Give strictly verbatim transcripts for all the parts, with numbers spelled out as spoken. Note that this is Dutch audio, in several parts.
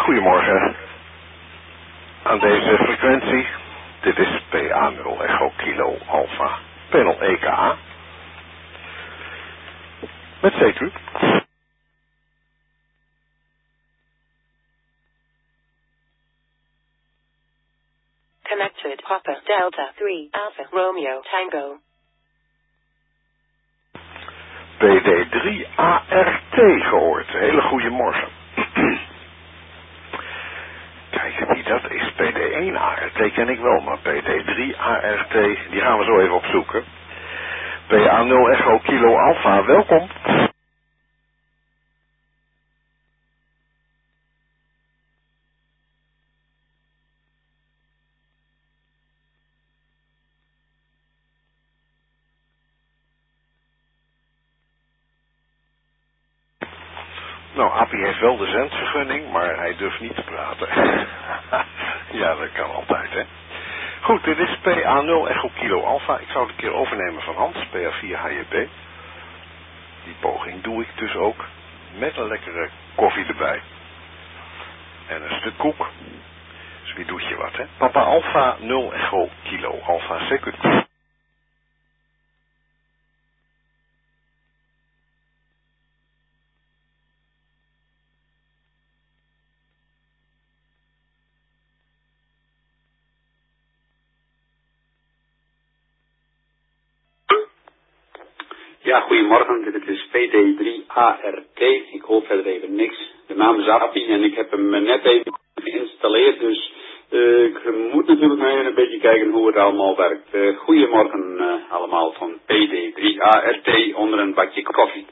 Goedemorgen. Aan deze frequentie. Dit is P A nul Echo Kilo Alpha. Panel E K A. Met C Q. Connected Papa Delta three Alpha Romeo Tango. P D drie A R T gehoord. Hele goede morgen. Kijk, wie dat is. P D één A R T ken ik wel, maar P D drie A R T, die gaan we zo even opzoeken. P A nul Echo Kilo Alpha, welkom. Nou, Appie heeft wel de zendvergunning, maar hij durft niet te praten. Ja, dat kan altijd, hè. Goed, dit is P A nul Echo Kilo Alpha. Ik zou het een keer overnemen van Hans, P A vier H J B. Die poging doe ik dus ook. Met een lekkere koffie erbij. En een stuk koek. Dus wie doet je wat, hè? Papa Alpha nul Echo Kilo Alpha Second. Ja, goedemorgen. Dit is P D drie A R T. Ik hoor verder even niks. De naam is Appie en ik heb hem net even geïnstalleerd, dus uh, ik moet natuurlijk nog even een beetje kijken hoe het allemaal werkt. Uh, goedemorgen uh, allemaal van P D drie A R T onder een bakje koffie.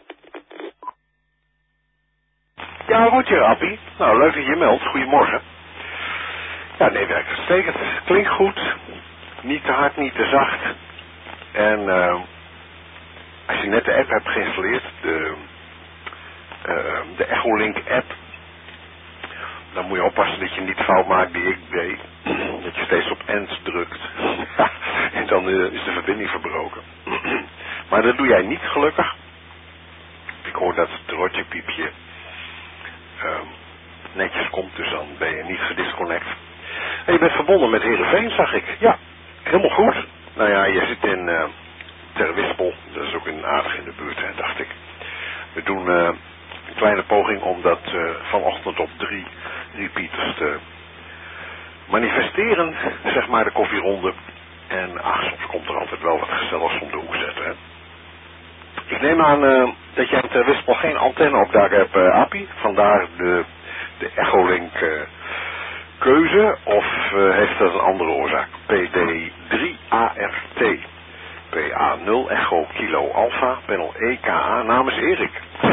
Ja, Roger, Appie. Nou, leuk dat je meldt. Goedemorgen. Ja, nee, werkt uitstekend. Klinkt goed. Niet te hard, niet te zacht. En uh, als je net de app hebt geïnstalleerd, de, uh, de Echolink app, dan moet je oppassen dat je niet fout maakt die ik deed. Dat je steeds op end drukt. En dan uh, is de verbinding verbroken. Maar dat doe jij niet, gelukkig. Ik hoor dat het Roger-piepje uh, netjes komt, dus dan ben je niet gedisconnect. En je bent verbonden met Heerenveen, zag ik. Ja, helemaal goed. Nou ja, je zit in uh, Ter Wispel. Dat is ook een aardig in de buurt, hè, dacht ik. We doen uh, een kleine poging om dat uh, vanochtend op drie repeaters te manifesteren, zeg maar, de koffieronde. En ach, soms komt er altijd wel wat gezelligs om de hoek zetten, hè. Ik neem aan uh, dat jij in Ter Wispel geen antenne op daar hebt, uh, Appie. Vandaar de, de Echolink uh, keuze, of uh, heeft dat een andere oorzaak? P D drie A R T. P A nul Echo Kilo Alpha, panel E K A, namens Erik.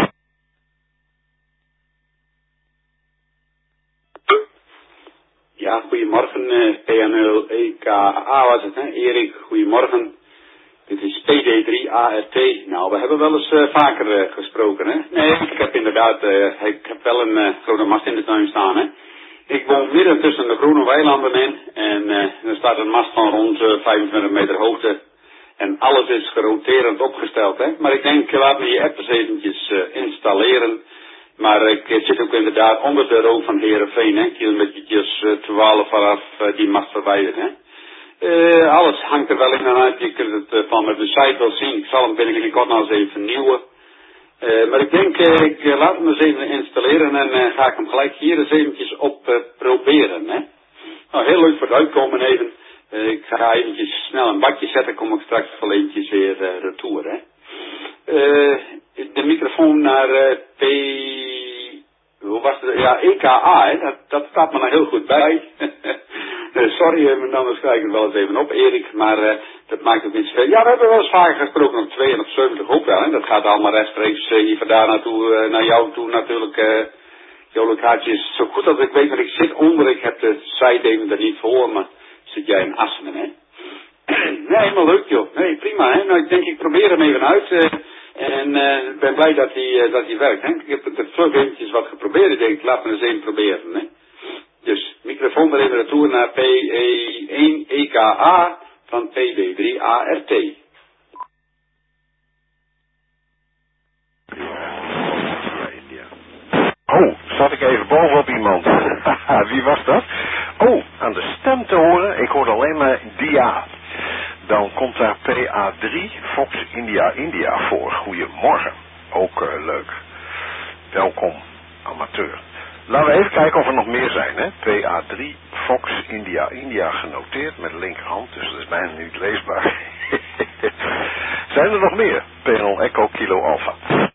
Ja, goedemorgen. Uh, P A nul E K A was het, hè? Erik, goedemorgen. Dit is P D drie A R T. Nou, we hebben wel eens uh, vaker uh, gesproken, hè? Nee, ik heb inderdaad, uh, ik heb wel een uh, grote mast in de tuin staan, hè? Ik woon midden tussen de groene weilanden in en uh, er staat een mast van rond uh, vijfentwintig meter hoogte. En alles is geroterend opgesteld, hè. Maar ik denk, laat me je app eens eventjes uh, installeren. Maar ik uh, zit ook inderdaad onder de rook van Heerenveen, hè. Kilometertjes uh, twaalf vanaf uh, die mast verwijderd, hè. Uh, alles hangt er wel in en uit. Je kunt het uh, van de site wel zien. Ik zal hem binnenkort nog eens even vernieuwen. Uh, maar ik denk, uh, ik uh, laat hem eens even installeren en uh, ga ik hem gelijk hier eens eventjes op uh, proberen, hè. Nou, heel leuk voor het uitkomen even. Uh, ik ga eventjes snel een bakje zetten, kom ik straks wel eventjes weer uh, retour, hè. Uh, de microfoon naar uh, P... Hoe was het? Ja, E K A, hè. Dat, dat staat me nou heel goed bij. uh, sorry, uh, dan schrijf ik het wel eens even op, Erik, maar uh, dat maakt ook niet zoveel. Ja, we hebben wel eens vaker gesproken op twee en op zeventig ook wel, hè. Dat gaat allemaal rechtstreeks uh, hier vandaan naartoe, uh, naar jou toe natuurlijk. Uh, jouw locatie is zo goed als ik weet, want ik zit onder, ik heb de site even er niet voor, maar zit jij in Assenen, hè? Nee, helemaal leuk, joh. Nee, prima, hè. Nou, ik denk, ik probeer hem even uit. Uh, en ik uh, ben blij dat hij, uh, dat hij werkt, hè. Ik heb het er vlug eventjes wat geprobeerd. Ik denk, laat me eens even proberen, hè. Dus, microfoon maar even retour naar P E één E K A van P D drie A R T. Oh, zat ik even bovenop iemand. Wie was dat? Oh, aan de stem te horen, ik hoorde alleen maar dia. Dan komt daar P A drie Fox India India voor. Goedemorgen. Ook uh, leuk. Welkom, amateur. Laten we even kijken of er nog meer zijn, hè. P A drie Fox India India genoteerd met de linkerhand, dus dat is bijna niet leesbaar. Zijn er nog meer? P nul Echo Kilo Alpha.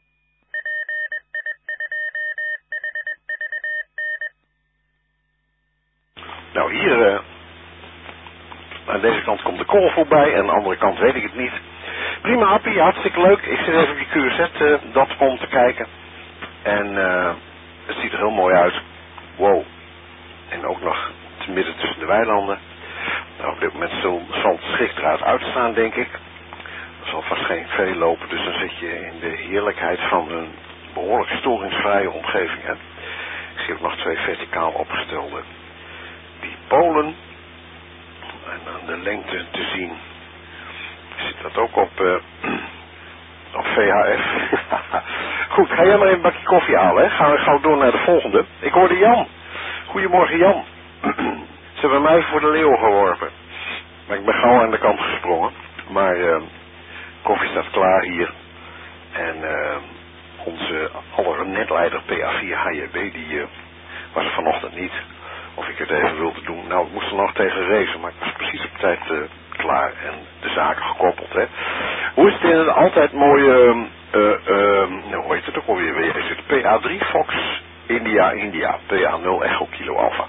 Nou, hier uh, aan deze kant komt de call voorbij en aan de andere kant weet ik het niet. Prima, Appie, hartstikke leuk. Ik zit even op je Q Z uh, dat om te kijken. En uh, het ziet er heel mooi uit. Wow. En ook nog te midden tussen de weilanden. Nou, op dit moment zal, zal het schrik eruit uitstaan, denk ik. Er zal vast geen vee lopen, dus dan zit je in de heerlijkheid van een behoorlijk storingsvrije omgeving. Hè. Ik zie ook nog twee verticaal opgestelde dipolen. En aan de lengte te zien zit dat ook op, uh, op V H F. Goed, ga jij maar even een bakje koffie halen, hè? Gaan we gauw door naar de volgende. Ik hoorde Jan. Goedemorgen, Jan. Ze hebben mij voor de leeuw geworpen. Maar ik ben gauw aan de kant gesprongen. Maar uh, koffie staat klaar hier. En uh, onze aller netleider P A vier H J B, die uh, was er vanochtend niet. Of ik het even wilde doen. Nou, ik moest er nog tegen racen, maar ik was precies op tijd uh, klaar en de zaken gekoppeld, hè. Hoe is het in een altijd mooie, uh, uh, nou, hoe heet het ook alweer, weer is het P A drie Fox India India, P A nul Echo Kilo Alpha.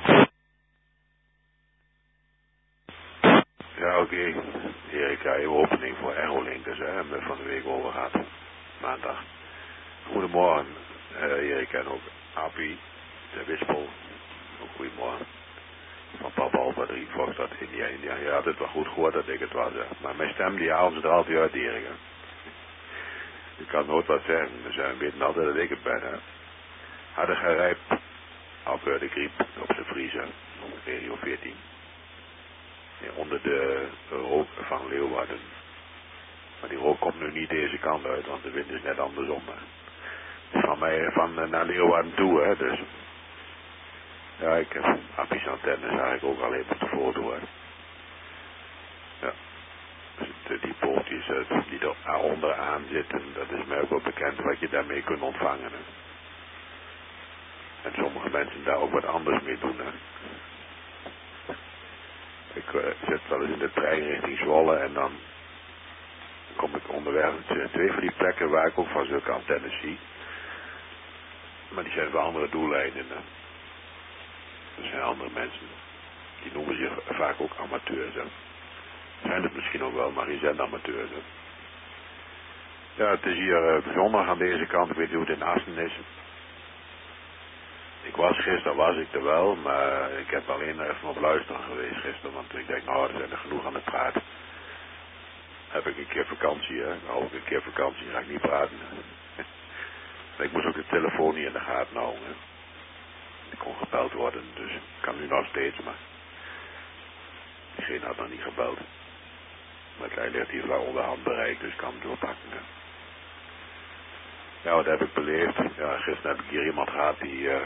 Ja, oké. Okay. Erik, ja, je opening voor Echolink, dus hè, hebben we van de week over gehad. Maandag. Goedemorgen, uh, Erik en ook Appie, de Wispel. Goedemorgen. Van Papa Alpha drie, Foxtrot, India, India. Je had het wel goed gehoord dat ik het was, hè. Maar mijn stem die haalde ze er altijd uit, Erik, hè. Ik kan nooit wat zeggen, dus we weten altijd dat ik het ben, hè. Hadden gerijp, af de griep, op zijn vriezen, regio veertien. Ja, onder de rook van Leeuwarden. Maar die rook komt nu niet deze kant uit, want de wind is net andersom, hè. Van mij, van naar Leeuwarden toe, hè, dus... Ja, ik heb Appie's antennes eigenlijk ook alleen op de foto, hè. Ja. Dus die poortjes uh, die er onderaan zitten, dat is mij ook wel bekend wat je daarmee kunt ontvangen, hè. En sommige mensen daar ook wat anders mee doen, hè. Ik uh, zit wel eens in de trein richting Zwolle en dan kom ik onderweg op twee van die plekken waar ik ook van zulke antennes zie. Maar die zijn voor andere doeleinden, hè. Er zijn andere mensen, die noemen zich vaak ook amateurs, hè. Zijn het misschien ook wel, maar die zijn amateurs, hè. Ja, het is hier uh, zondag aan deze kant, ik weet niet hoe het in Assen is. Ik was gisteren, was ik er wel, maar ik heb alleen even op luisteren geweest gisteren, want ik denk, nou, er zijn er genoeg aan het praten. Heb ik een keer vakantie, hè. Nou, ook een keer vakantie, ga ik niet praten. Ik moest ook de telefoon niet in de gaten houden, hè. Die kon gebeld worden, dus kan nu nog steeds, maar diegene had nog niet gebeld. Maar hij ligt hier wel onder handbereik, dus ik kan hem doorpakken. Hè. Ja, wat heb ik beleefd? Ja, gisteren heb ik hier iemand gehad die... Uh,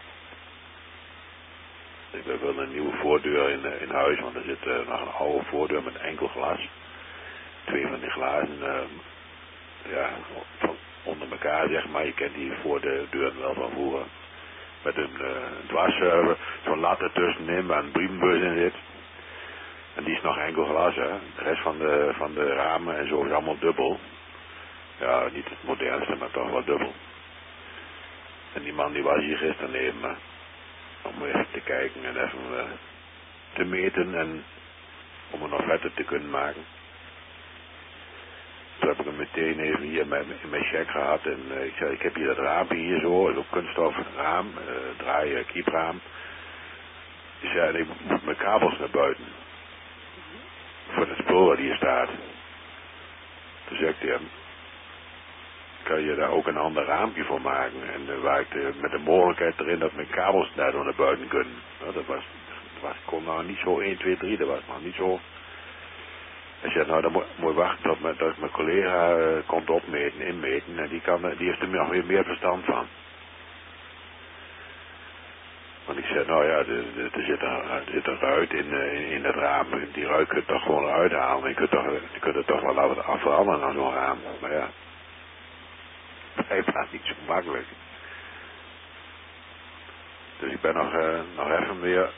ik wil een nieuwe voordeur in, uh, in huis, want er zit uh, nog een oude voordeur met enkel glas. Twee van die glazen, uh, ja, van onder elkaar zeg maar. Je kent die voordeur wel van vroeger. Met een uh, dwars, uh, zo'n lat ertussenin waar een brievenbus in zit. En die is nog enkel glas, hè. De rest van de, van de ramen en zo is allemaal dubbel. Ja, niet het modernste, maar toch wel dubbel. En die man die was hier gisteren even me. Om even te kijken en even uh, te meten en om er nog vetter te kunnen maken. Toen heb ik hem meteen even hier in mijn, in mijn check gehad en uh, ik zei, ik heb hier dat raampje hier zo, is ook kunststof raam, uh, draaien, kiepraam. Ik zei, ik moet mijn kabels naar buiten. Voor het spoor waar die hier staat. Toen zei ik tegen hem, kan je daar ook een ander raampje voor maken? En uh, waar ik de, met de mogelijkheid erin dat mijn kabels daardoor naar buiten kunnen. Nou, dat was, dat was, kon nou niet zo één, twee, drie, dat was nog niet zo. Hij zei, nou dan moet, moet je wachten tot, me, tot mijn collega uh, komt opmeten, inmeten. En die, kan, die heeft er nog weer meer verstand van. zei, nou ja, er, er, er, zit, een, er zit een ruit in, uh, in het raam. Die ruit kun je toch gewoon eruit halen. Je kunt, toch, je kunt het toch wel laten veranderen aan zo'n raam. Maar ja, hij was niet zo makkelijk. Dus ik ben nog, uh, nog even weer...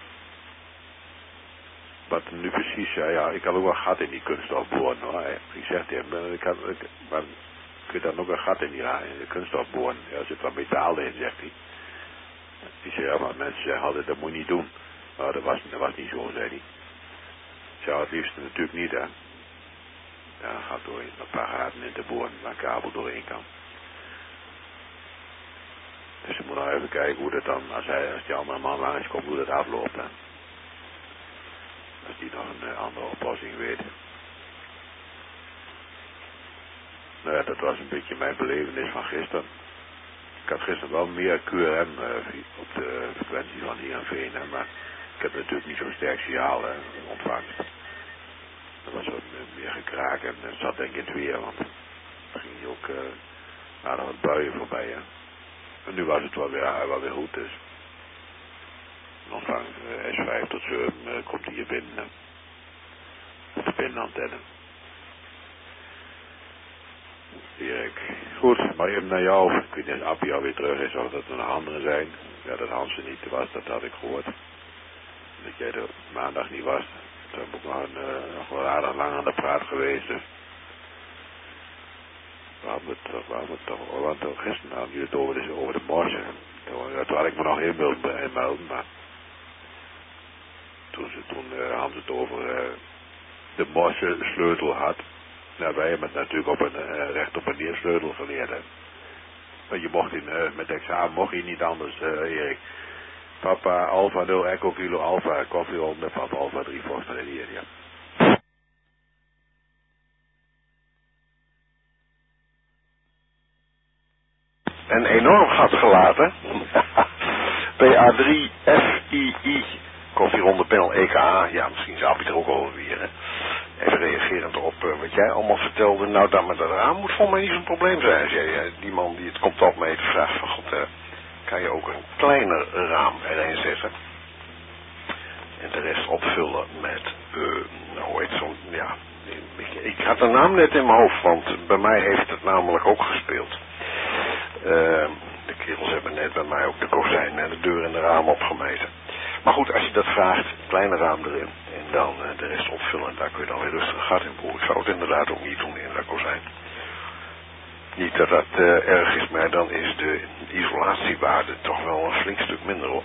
Wat nu precies, ja, ja, ik had ook wel een gat in die kunststof boren hoor. Ik zeg tegen hem, ik had, ik, maar kun je dan ook een gat in die in de kunststof boren? Ja, er zit wat metaal in, zegt hij. Die zei, ja, maar mensen zeggen altijd, dat moet je niet doen. Maar dat was, dat was niet zo, zei hij. Ik zei, het liefst natuurlijk niet, hè. Ja, dan gaat door een paar gaten in te boren, waar een kabel doorheen kan. Dus je moet nou even kijken hoe dat dan, als, hij, als die andere man langskomt, hoe dat afloopt, hè. Als die nog een uh, andere oplossing weet. Nou ja, dat was een beetje mijn belevenis van gisteren. Ik had gisteren wel meer Q R M uh, op de frequentie van hier en Veen, hè, maar ik heb natuurlijk niet zo'n sterk signaal, hè, ontvangst. Er was wat meer gekraak en het zat denk ik in het weer, want er ging hier ook uh, aardig wat buien voorbij, hè. En nu was het wel weer, uh, wel weer goed, dus. Ontvangst uh, S vijf tot zeven uh, komt hier binnen, uh, op de binnenantenne. Erik. Goed, maar even naar jou. Ik weet niet of Appie alweer terug is of dat er nog anderen zijn. Ja, dat Hans er niet was, dat had ik gehoord. Dat jij er maandag niet was. Toen heb ik nog, een, uh, nog wel aardig lang aan de praat geweest. Dus. We hadden het, we hadden het toch, we hadden het gisteren hadden jullie het over, dus over de morsen. Toen, toen had ik me nog heel willen melden, maar toen, ze, toen uh, Hans het over uh, de morsen sleutel had. Nou, wij hebben het natuurlijk op een uh, recht op een neersleutel geleerd. Hè. Want je mocht in, uh, met examen mocht je niet anders, uh, Erik. Papa, Alpha nul, Echo Kilo, Alpha, koffieronde, Papa, Alpha drie, Foster, hier, ja. En enorm gat gelaten. P A drie F I I, koffieronde, panel E K A. Ja, misschien zou je er ook over weer, hè. Even reagerend op uh, wat jij allemaal vertelde. Nou, dat met dat raam moet volgens mij niet zo'n probleem zijn. Als jij, uh, die man die het komt opmeten vraagt van god, uh, kan je ook een kleiner raam erin zetten. En de rest opvullen met, uh, nou hoe heet zo'n, ja, ik, ik had de naam net in mijn hoofd, want bij mij heeft het namelijk ook gespeeld. Uh, de kerels hebben net bij mij ook de kozijnen en de deur en de raam opgemeten. Maar goed, als je dat vraagt, kleine raam erin en dan uh, de rest opvullen, daar kun je dan weer rustig een gat in boren. Ik zou het inderdaad ook niet doen in dat kozijn. Niet dat dat uh, erg is, maar dan is de isolatiewaarde toch wel een flink stuk minder hoor.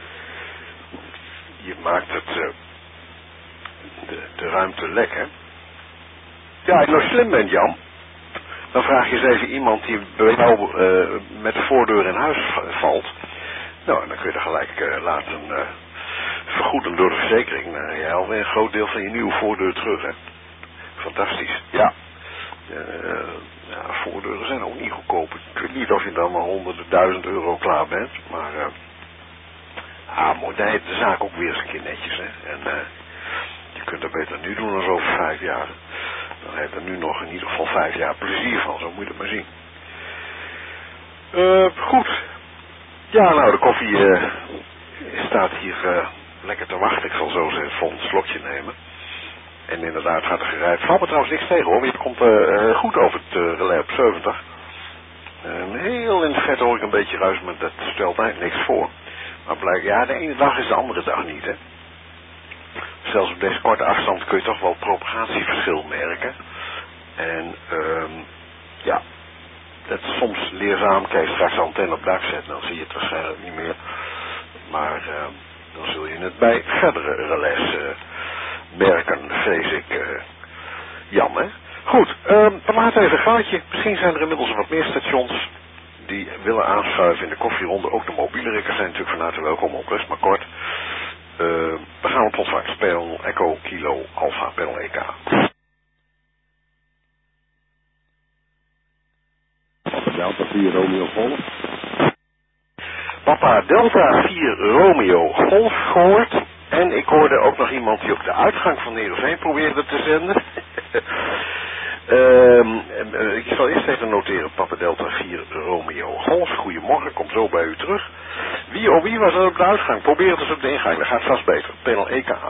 Je maakt het, uh, de, de ruimte lek, hè. Ja, als je nou slim bent, Jan, dan vraag je eens even iemand die bij jou uh, met de voordeur in huis valt. Nou, en dan kun je er gelijk uh, laten uh, vergoeden door de verzekering. Dan heb je alweer een groot deel van je nieuwe voordeur terug, hè. Fantastisch. Ja. Uh, ja, voordeuren zijn ook niet goedkoop. Ik weet niet of je dan maar honderden duizend euro klaar bent, maar uh, ah, mooi, dan heeft de zaak ook weer eens een keer netjes, hè. En uh, je kunt dat beter nu doen dan over vijf jaar. Dan heb je er nu nog in ieder geval vijf jaar plezier van, zo moet je het maar zien. Uh, goed. Ja, nou, de koffie uh, staat hier uh, lekker te wachten. Ik zal zo eens een volgend slokje nemen. En inderdaad gaat er gerijpt. Valt me trouwens niks tegen hoor, maar je komt uh, uh, goed over het uh, relais op zeventig. Uh, heel in het vet hoor ik een beetje ruis, maar dat stelt eigenlijk niks voor. Maar blijkt, ja, de ene dag is de andere dag niet, hè. Zelfs op deze korte afstand kun je toch wel propagatieverschil merken. En, um, ja, dat is soms leerzaam. Kijk, straks de antenne op dak zetten, dan zie je het waarschijnlijk niet meer. Maar uh, dan zul je het bij verdere relais uh, merken, vrees ik, uh, Jan, hè. Goed, um, we laten even een gaatje. Misschien zijn er inmiddels wat meer stations die willen aanschuiven in de koffieronde. Ook de mobiele rikkers zijn natuurlijk van harte welkom op rust, maar kort. Uh, we gaan op ontvangst. Panel Echo Kilo Alpha Panel E K. Delta vier Romeo Golf. Papa Delta vier Romeo Golf gehoord. En ik hoorde ook nog iemand die op de uitgang van Heerenveen probeerde te zenden. um, uh, ik zal eerst even noteren. Papa Delta vier Romeo Golf. Goedemorgen, kom zo bij u terug. Wie of wie was er op de uitgang? Probeer het eens op de ingang, dat gaat vast beter. Panel E K A.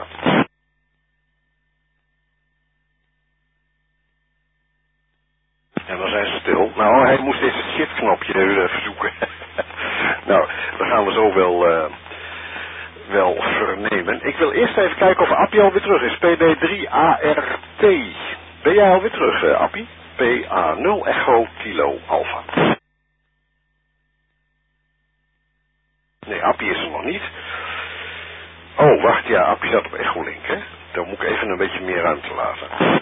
En dan zijn ze stil. Nou, hij moest eens het shift-knopje uh, verzoeken. Nou, dat gaan we zo wel, uh, wel vernemen. Ik wil eerst even kijken of Appie alweer terug is. P D drie A R T. Ben jij alweer terug, uh, Appie? P A nul Echo Kilo Alpha. Nee, Appie is er nog niet. Oh, wacht, ja, Appie zat op Echolink, hè? Dan moet ik even een beetje meer ruimte laten.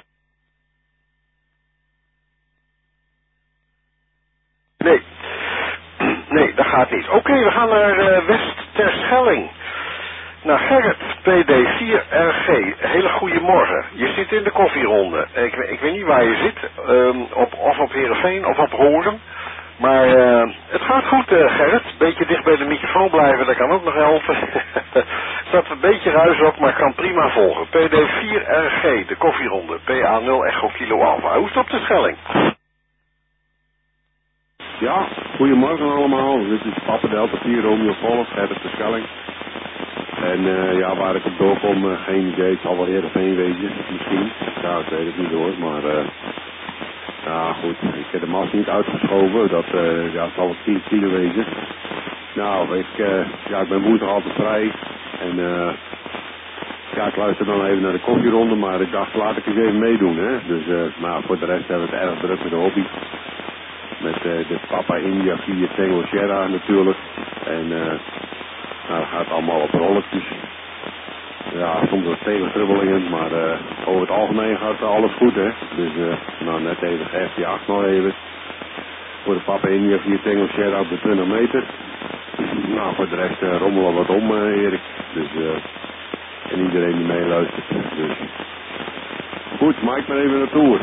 Nee. Nee, dat gaat niet. Oké, okay, we gaan naar uh, West Terschelling. Nou, Gerrit, P D vier R G. Hele goede morgen. Je zit in de koffieronde. Ik, ik weet niet waar je zit. Um, op, of op Heerenveen of op Hoorn. Maar uh, het gaat goed, uh, Gerrit. Beetje dicht bij de microfoon blijven, dat kan ook nog helpen. Zat een beetje ruis op, maar kan prima volgen. P D vier R G, de koffieronde. P A nul Echo Kilo Alpha. Hoe is het op de Schelling? Ja, goedemorgen allemaal. Dit is Papa Delta vier Romeo Golf, Gerrit de Schelling. En uh, ja, waar ik op doorkom, uh, geen idee. Het zal wel Heerenveen wezen, misschien. Ja, ik weet het niet hoor, maar... Uh, ja, goed. Ik heb de mas niet uitgeschoven. Dat uh, ja, het zal wel tien kilo wezen. Nou, ik, uh, ja, ik ben woensdag altijd vrij. En uh, ja, ik luister dan even naar de koffieronde. Maar ik dacht, laat ik eens even meedoen, hè. Dus, uh, maar voor de rest hebben we het erg druk met de hobby. Met uh, de Papa India vier Tango Sierra natuurlijk. En uh, nou, dat gaat allemaal op rolletjes. Ja, soms wat tegenstrubbelingen, maar uh, over het algemeen gaat alles goed, hè. Dus uh, nou, net even de F acht nog even. Voor de Papa India vier Tango Sierra op de twintig meter. Nou, voor de rest uh, rommelen wat om, uh, Erik. Dus, uh, en iedereen die meeluistert. Dus. Goed, maak maar even naartoe.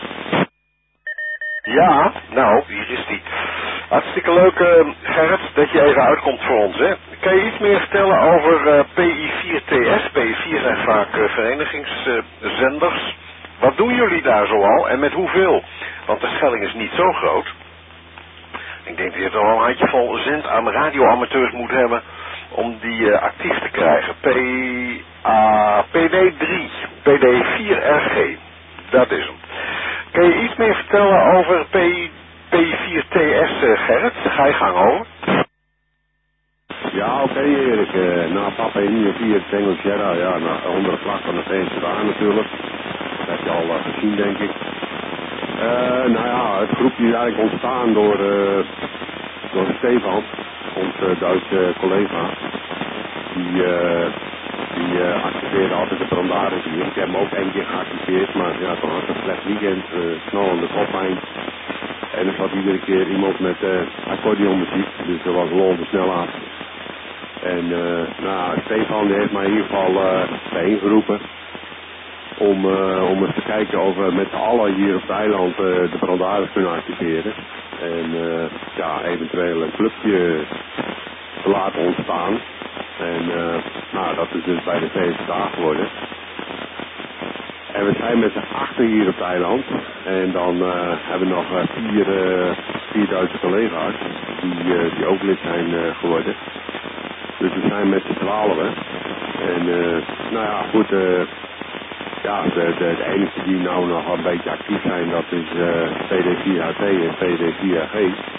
Ja, nou, hier is die. Hartstikke leuk, uh, Gerrit, dat je even uitkomt voor ons, hè. Kan je iets meer vertellen over uh, P I vier T S? P I vier zijn vaak uh, verenigingszenders. Uh, Wat doen jullie daar zoal en met hoeveel? Want de Schelling is niet zo groot. Ik denk dat je toch wel een handjevol zend aan radioamateurs moet hebben om die uh, actief te krijgen. P, uh, P D drie, P D vier R G, dat is hem. Kun je iets meer vertellen over P, P vier T S, uh, Gerrit? Ga je gang over. Ja, oké okay, Erik. Uh, na Papa India vier Tango Sierra, ja, na, onder de vlag van de Verenigde Staten natuurlijk. Dat heb je al uh, gezien, denk ik. Uh, nou ja, het groepje is eigenlijk ontstaan door, uh, door Stefan, onze Duitse collega. Die, uh, die uh, activeerde altijd de brandaris hier. Ik heb hem ook één keer geactiveerd, maar ja, toen had ik een slecht weekend, uh, snel aan de koppijn. En er zat iedere keer iemand met uh, accordeonmuziek, dus er was lol er snel af. En uh, nou, Stefan die heeft mij in ieder geval uh, bijeen geroepen om, uh, om eens te kijken of we met z'n allen hier op het eiland uh, de brandaris kunnen activeren. En uh, ja, eventueel een clubje te laten ontstaan. En uh, nou, dat is dus bij de V S A geworden. En we zijn met z'n achter hier op het eiland. En dan uh, hebben we nog uh, vier, uh, vier Duitse collega's die, uh, die ook lid zijn uh, geworden. Dus we zijn met z'n twaalfen. En uh, nou ja, goed. Uh, ja, de, de, de enige die nou nog een beetje actief zijn, dat is uh, P D vier H T en P D vier H G.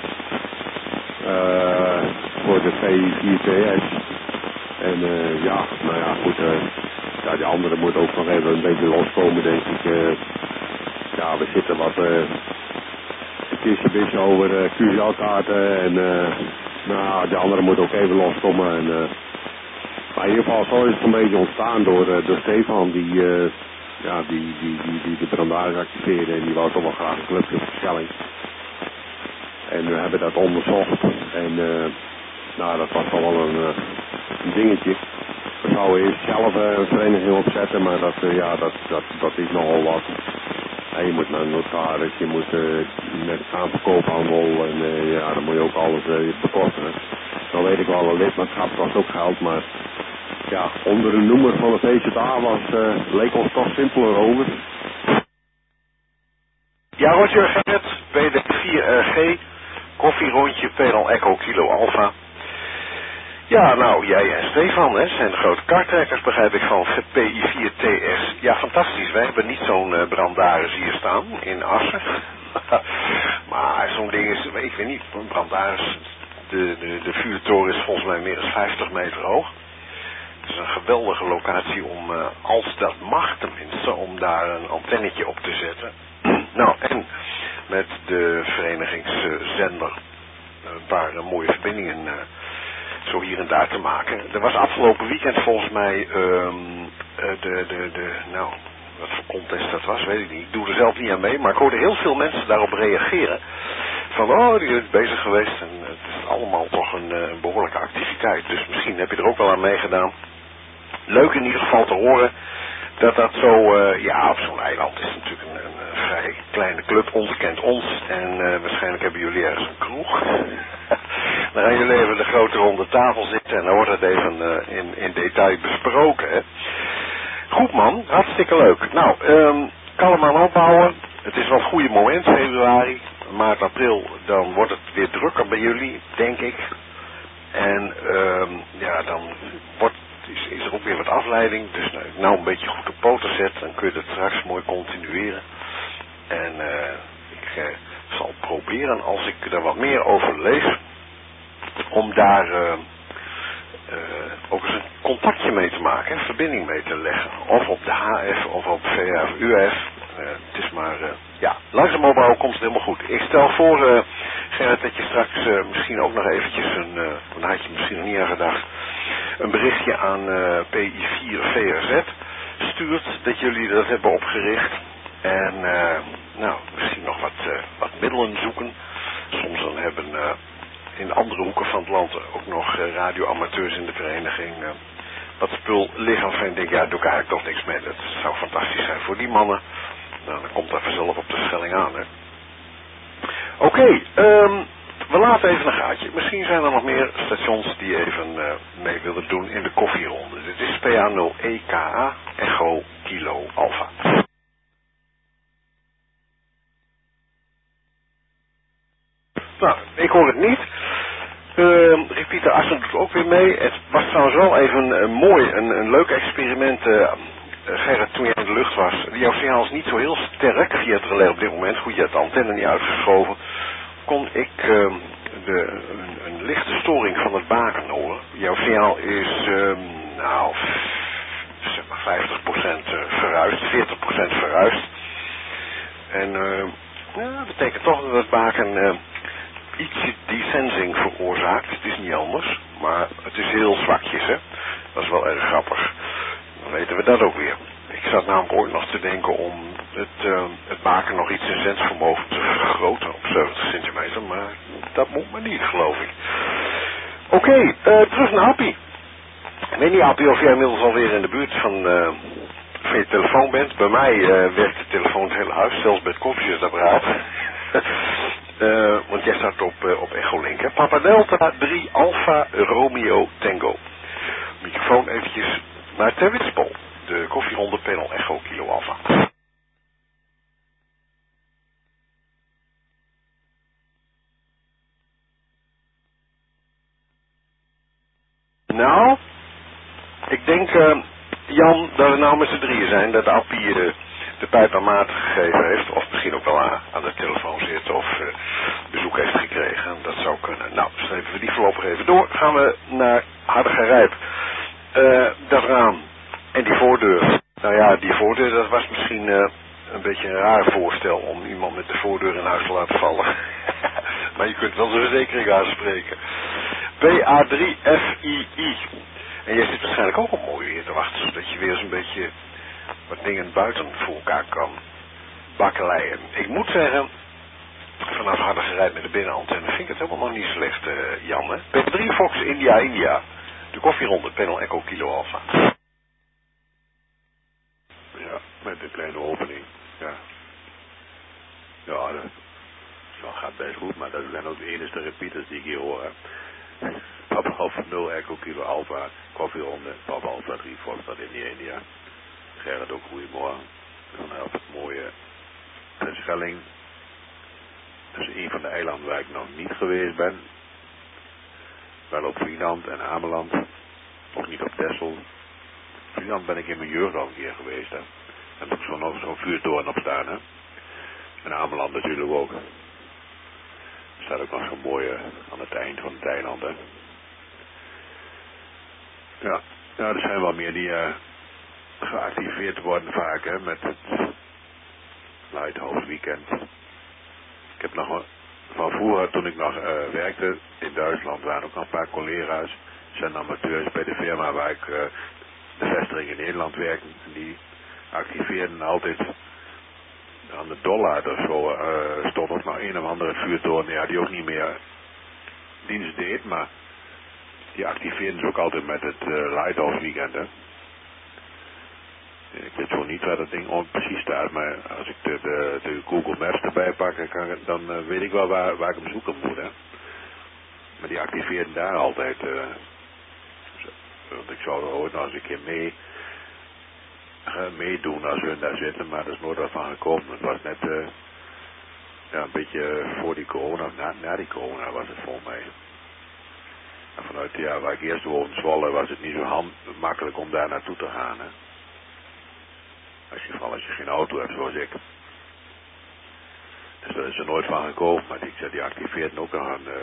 Uh, voor de P vier T S. En uh, ja, nou ja, goed. Uh, ja, die andere moet ook nog even een beetje loskomen, denk ik. Uh, ja, we zitten wat uh, een kistje beetje over uh, Q Z L-kaarten en uh, nou, de andere moet ook even loskomen. En, uh, maar in ieder geval zo is het een beetje ontstaan door, uh, door Stefan, die, uh, ja, die, die, die, die de brandaris activeerde en die wou toch wel graag een clubje op de Schelling. En we hebben dat onderzocht en uh, nou, dat was toch wel een, uh, een dingetje. We zouden eerst zelf uh, een vereniging opzetten, maar dat, uh, ja, dat, dat, dat is nogal wat. En je moet naar een notaris, je moet uh, met aanverkoophandel en uh, ja, dan moet je ook alles uh, bekosten. Dan weet ik wel, een lidmaatschap kost ook geld, maar ja, onder de noemer van de V Z A was, uh, leek ons toch simpeler over. Ja, Roger Gerrit, P D vier R G, koffierondje, Panel Echo Kilo Alpha. Ja, nou, jij en Stefan, hè, zijn de grote karttrekkers, begrijp ik, van P I vier T S. Ja, fantastisch. Wij hebben niet zo'n uh, brandaris hier staan, in Assen. Maar zo'n ding is, ik weet niet, een brandaris, de, de, de vuurtoren is volgens mij meer dan vijftig meter hoog. Het is een geweldige locatie om, uh, als dat mag tenminste, om daar een antennetje op te zetten. Nou, en met de verenigingszender een paar uh, mooie verbindingen uh, zo hier en daar te maken. Er was afgelopen weekend volgens mij um, uh, de, de, de, nou, wat voor contest dat was, weet ik niet. Ik doe er zelf niet aan mee, maar ik hoorde heel veel mensen daarop reageren. Van, oh, die is bezig geweest en het is allemaal toch een, een behoorlijke activiteit. Dus misschien heb je er ook wel aan meegedaan. Leuk in ieder geval te horen dat dat zo, uh, ja, op zo'n eiland is natuurlijk een, een, een vrij kleine club. Ons kent ons en uh, waarschijnlijk hebben jullie ergens een kroeg. Dan gaan jullie even de grote ronde tafel zitten en dan wordt het even uh, in, in detail besproken. Hè. Goed man, hartstikke leuk. Nou, um, kalm aan opbouwen. Het is wel een goede moment, februari, maart, april. Dan wordt het weer drukker bij jullie, denk ik. En um, ja, dan wordt, is, is er ook weer wat afleiding. Dus nou, nou een beetje goed op poten zetten, dan kun je het straks mooi continueren. En uh, ik uh, zal proberen, als ik er wat meer over lees, om daar uh, uh, ook eens een contactje mee te maken, hè, verbinding mee te leggen. Of op de H F of op V F, U F. Uh, het is maar, uh, ja, langzaam opbouwen komt het helemaal goed. Ik stel voor, uh, Gerrit, dat je straks uh, misschien ook nog eventjes een, uh, dan had je misschien nog niet aan gedacht, een berichtje aan uh, P I vier V R Z stuurt, dat jullie dat hebben opgericht. En, uh, nou, misschien nog wat, uh, wat middelen zoeken. Soms dan hebben uh, in andere hoeken van het land ook nog uh, radioamateurs in de vereniging uh, wat spul liggen. Of ik denk, ja, doe ik eigenlijk toch niks mee. Dat zou fantastisch zijn voor die mannen. Nou, dan komt dat vanzelf op de Schelling aan, hè. Oké, okay, um, we laten even een gaatje. Misschien zijn er nog meer stations die even uh, mee willen doen in de koffieronde. Dit is P A nul E K A Echo Kilo Alpha. Nou, ik hoor het niet. Uh, Rick Pieter Assen doet ook weer mee. Het was trouwens wel even uh, mooi, een, een leuk experiment. Uh, Gerrit, toen je in de lucht was. Jouw signaal is niet zo heel sterk via het relais op dit moment. Goed, je hebt de antenne niet uitgeschoven. Kon ik uh, de, een, een lichte storing van het baken horen. Jouw signaal is, uh, nou, zeg maar vijftig procent verruist, veertig procent verruist. En uh, ja, dat betekent toch dat het baken uh, ietsje desensing veroorzaakt. Het is niet anders, maar het is heel zwakjes, hè. Dat is wel erg grappig. Dan weten we dat ook weer. Ik zat namelijk ooit nog te denken om het, uh, het baken nog iets in zendvermogen te vergroten op zeventig centimeter, maar dat moet maar niet, geloof ik. Oké, okay, uh, terug naar Appie. Ik weet niet, Appie, of jij inmiddels alweer in de buurt van, uh, van je telefoon bent. Bij mij uh, werkt de telefoon het hele huis, zelfs bij het koffiezetapparaat. uh, want jij staat op, uh, op Echolink, hè. Papa Delta drie Alpha Romeo Tango. Microfoon eventjes naar Ter Witspol. De koffieronde panel Echo Kilo Alpha. Nou, ik denk, uh, Jan, dat we nou met z'n drieën zijn, dat Appie uh, de pijp aan Maarten gegeven heeft, of misschien ook wel aan, aan de telefoon zit, of uh, bezoek heeft gekregen. Dat zou kunnen. Nou, strepen we die voorlopig even door. Gaan we naar Hardergerijp. Uh, dat raam en die voordeur. Nou ja, die voordeur, dat was misschien uh, een beetje een raar voorstel om iemand met de voordeur in huis te laten vallen. Maar je kunt wel de verzekering aanspreken. P A drie F I I. En jij zit waarschijnlijk ook op mooi weer te wachten, zodat je weer eens een beetje wat dingen buiten voor elkaar kan bakkeleien. Ik moet zeggen, vanaf Hardergerijp met de binnenantenne vind ik het helemaal nog niet slecht, uh, Jan. Hè? P A drie Fox India India. De koffieronde, panel Echo Kilo Alpha. Ja, met een kleine opening. Ja. Ja, dat, dat gaat best goed, maar dat zijn ook de enige repeaters die ik hier hoor. Papa Alpha nul Echo Kilo Alpha, koffieronde, Papa Alpha drie Foxtrot India India. Gerrit ook goedemorgen. Vanuit het mooie Terschelling. Dat is een van de eilanden waar ik nog niet geweest ben. Wel op Vlieland en Ameland. Ook niet op Texel. Vlieland ben ik in mijn jeugd al een keer geweest. Hè. En heb ik zo'n nog zo'n vuurtoren op staan. Hè. En Ameland natuurlijk ook. Er staat ook nog zo'n mooie aan het eind van het eiland. Hè. Ja. ja, er zijn wel meer die uh, geactiveerd worden vaak hè, met het Lighthouse Weekend. Ik heb nog van vroeger, toen ik nog uh, werkte in Duitsland, waren ook nog een paar collega's, zijn amateurs bij de firma waar ik uh, de vestiging in Nederland werkte. En die activeerden altijd aan de Dollard of zo, uh, stond ook nog een of andere vuurtoren, ja, die ook niet meer dienst deed, maar die activeerden ze ook altijd met het uh, Lighthouse Weekend. Hè. Ik weet zo niet waar dat ding ook precies staat, maar als ik de, de, de Google Maps erbij pak, dan, kan ik, dan uh, weet ik wel waar, waar ik hem zoeken moet. Hè. Maar die activeerden daar altijd. Uh, want ik zou er ooit nog eens een keer mee uh, meedoen als hun daar zitten, maar dat is nooit wat van gekomen. Het was net uh, ja, een beetje voor die corona, na, na die corona was het voor mij. En vanuit ja, waar ik eerst woonde, Zwolle, was het niet zo hand, makkelijk om daar naartoe te gaan. Hè. Als je, vooral als je geen auto hebt zoals ik. Dus daar is er nooit van gekomen. Maar die, die activeerden ook nog een... Uh,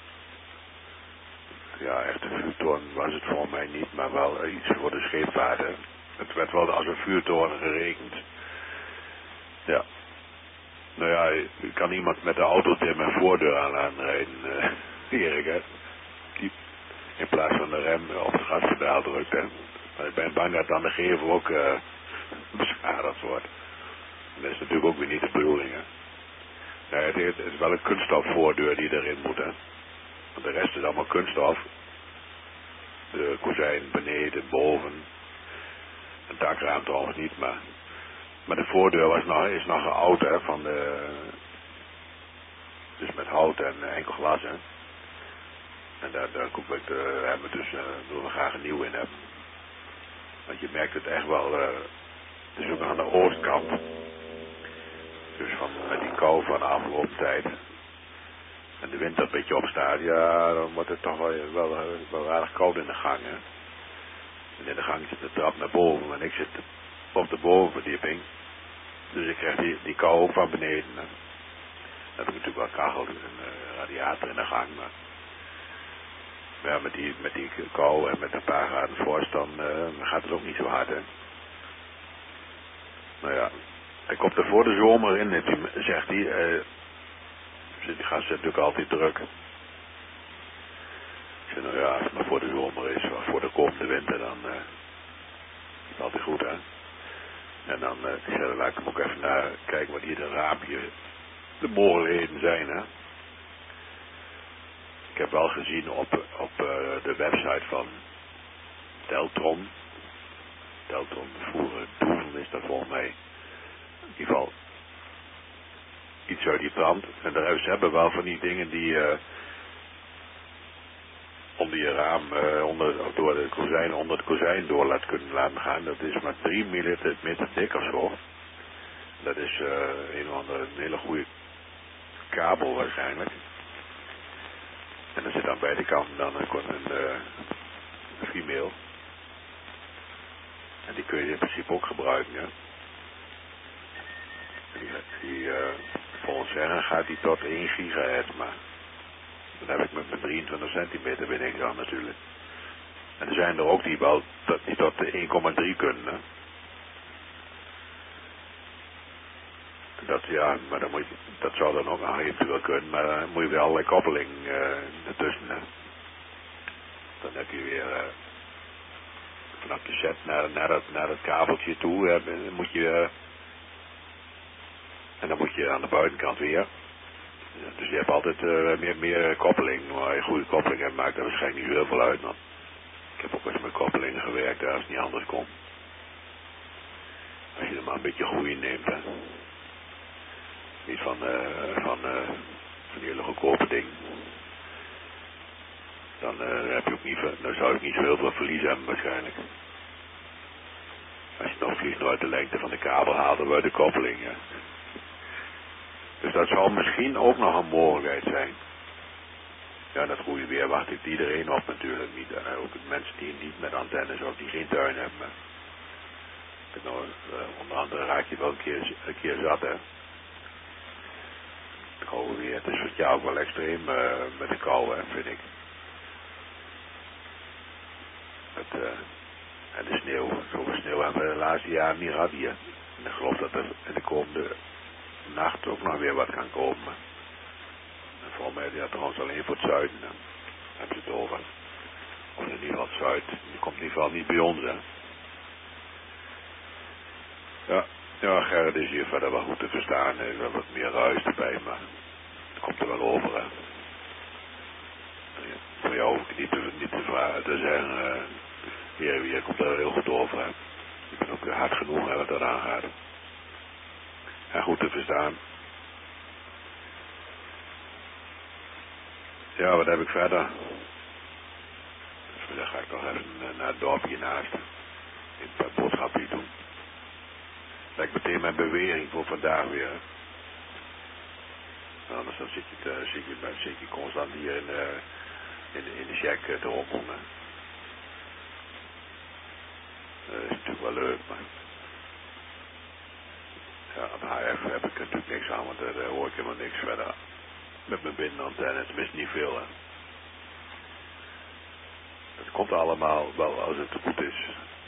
ja, echt een vuurtoren was het voor mij niet. Maar wel uh, iets voor de scheepvaarten. Het werd wel als een vuurtoren gerekend. Ja. Nou ja, kan iemand met de auto tegen mijn voordeur aan laten rijden. Uh, Erik, hè. Die in plaats van de rem op het gaspedaal drukt. Hè. Maar ik ben bang dat dan de gevel ook... Uh, beschadigd wordt. En dat is natuurlijk ook weer niet de bedoeling. Hè. Nee, het, het is wel een kunststofvoordeur die erin moet. Hè. Want de rest is allemaal kunststof. De kozijn beneden, boven. Het dakraam trouwens niet, maar... Maar de voordeur was nog, is nog oud, hè, van de... Dus met hout en enkel glas, hè. En daar, daar koop ik de remmen, dus uh, willen we graag een nieuw in hebben. Want je merkt het echt wel... Uh, Het is ook aan de oostkant. Dus van met die kou van de afgelopen tijd. En de wind er een beetje op staat, ja, dan wordt het toch wel, wel, wel aardig koud in de gang. Hè. En in de gang zit de trap naar boven en ik zit op de bovenverdieping. Dus ik krijg die, die kou ook van beneden. Hè. Dan heb ik natuurlijk wel kachel en een radiator in de gang. Maar ja, met die, met die kou en met een paar graden vorst, dan uh, gaat het ook niet zo hard, hè. Nou ja, hij komt er voor de zomer in, zegt hij. Uh, die gast zit natuurlijk altijd druk. Ik zeg, nou ja, als het maar voor de zomer is, of voor de komende winter, dan uh, is het altijd goed, hè. En dan, uh, ik zeg, dan laat ik hem ook even naar kijken wat hier de raampje, de mogelijkheden zijn, hè. Ik heb wel gezien op, op uh, de website van Deltron. Deltron, vroeger Doeven is dat volgens mij. In ieder geval iets uit die brand. En de ze hebben wel van die dingen die uh, onder je raam, uh, onder, door de kozijn, onder het kozijn door laat kunnen laten gaan. Dat is maar drie millimeter dik of zo. Dat is uh, een of andere een hele goede kabel waarschijnlijk. En er zit aan beide kanten dan een, een, uh, een female. En die kun je in principe ook gebruiken, hè. Die, die uh, volgens zeggen gaat die tot één gigahertz, maar dan heb ik met mijn drieëntwintig centimeter ben ik dan natuurlijk. En er zijn er ook die wel tot, die tot één komma drie kunnen, hè. Dat, ja, maar dan moet je, dat zou dan ook nog eventueel kunnen, maar dan moet je weer allerlei koppeling uh, ertussen, hè. Dan heb je weer uh, vanaf de set naar, naar, dat, naar dat kabeltje toe, hè, dan moet je uh, en dan moet je aan de buitenkant weer. Dus je hebt altijd uh, meer, meer koppeling. Maar je goede koppeling hebt, maakt er waarschijnlijk niet zo heel veel uit. Man. Ik heb ook eens met koppelingen gewerkt, als het niet anders kon. Als je er maar een beetje goede neemt. Hè. Niet van, uh, van, uh, van die hele goedkope ding. Dan, uh, heb je ook niet, dan zou ik niet zo heel veel verlies hebben waarschijnlijk. Als je nog vliegt uit de lengte van de kabel haalt, dan wordt de koppeling. Ja. Dus dat zou misschien ook nog een mogelijkheid zijn. Ja, dat goede weer wacht ik iedereen op natuurlijk niet. Uh, ook mensen die niet met antennes of die geen tuin hebben. Maar... Nou, uh, onder andere raak je wel een keer, een keer zat, hè. Het koude weer, het is voor jou ook wel extreem uh, met de kou, hè, vind ik. Het, uh, en de sneeuw, zoveel sneeuw hebben we de laatste jaren niet gehad hier. En ik geloof dat er in de komende nacht ook nog weer wat kan komen. En volgens mij is dat trouwens alleen voor het zuiden, hè. Hebben ze het over. Of in ieder geval het zuid, die komt in ieder geval niet bij ons, hè. Ja, ja, Gerrit is hier verder wel goed te verstaan. Er is wel wat meer ruis erbij, maar het komt er wel over, hè. Ja, voor jou hoef ik niet te, niet te vragen te zeggen. Uh, hier, hier komt er heel goed over, hè. Je bent ook hard genoeg, hè, wat dat aangaat. En goed te verstaan. Ja, wat heb ik verder? Dus dan ga ik nog even naar het dorpje naast. Een paar boodschapjes doen. Lijkt meteen mijn bewering voor vandaag weer. Nou, anders dan zit je, te, zit je, zit je constant hier in, uh, in, in de shack uh, te rommelen. Dat is natuurlijk wel leuk, maar... Ja, op H F heb ik natuurlijk niks aan, want daar hoor ik helemaal niks verder. Met mijn binnenantenne, tenminste niet veel, hè. Het komt allemaal wel als het goed is.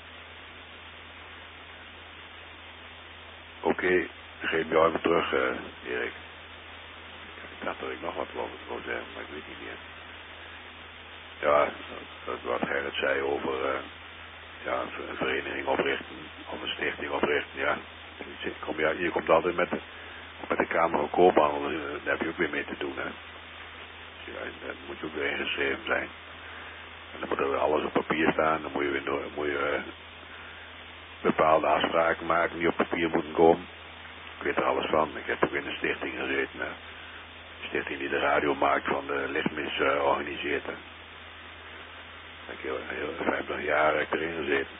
Oké, okay, ik geef jou even terug, uh, Erik. Ik dacht dat ik nog wat wou zeggen, maar ik weet niet meer. Ja, dat wat Gerrit zei over uh, ja, een vereniging oprichten, of een stichting oprichten, ja. Je, kom, ja, je komt altijd met, met de Kamer van Koophandel, daar heb je ook weer mee te doen, hè. Dus ja, daar moet je ook weer ingeschreven zijn. En dan moet er alles op papier staan, dan moet je weer door, moet je, uh, bepaalde afspraken maken die op papier moeten komen. Ik weet er alles van. Ik heb ook in een stichting gezeten. Een stichting die de radiomarkt van de lichtmis uh, organiseert. Hè. Ik heb heel vijftig jaar heb ik erin gezeten.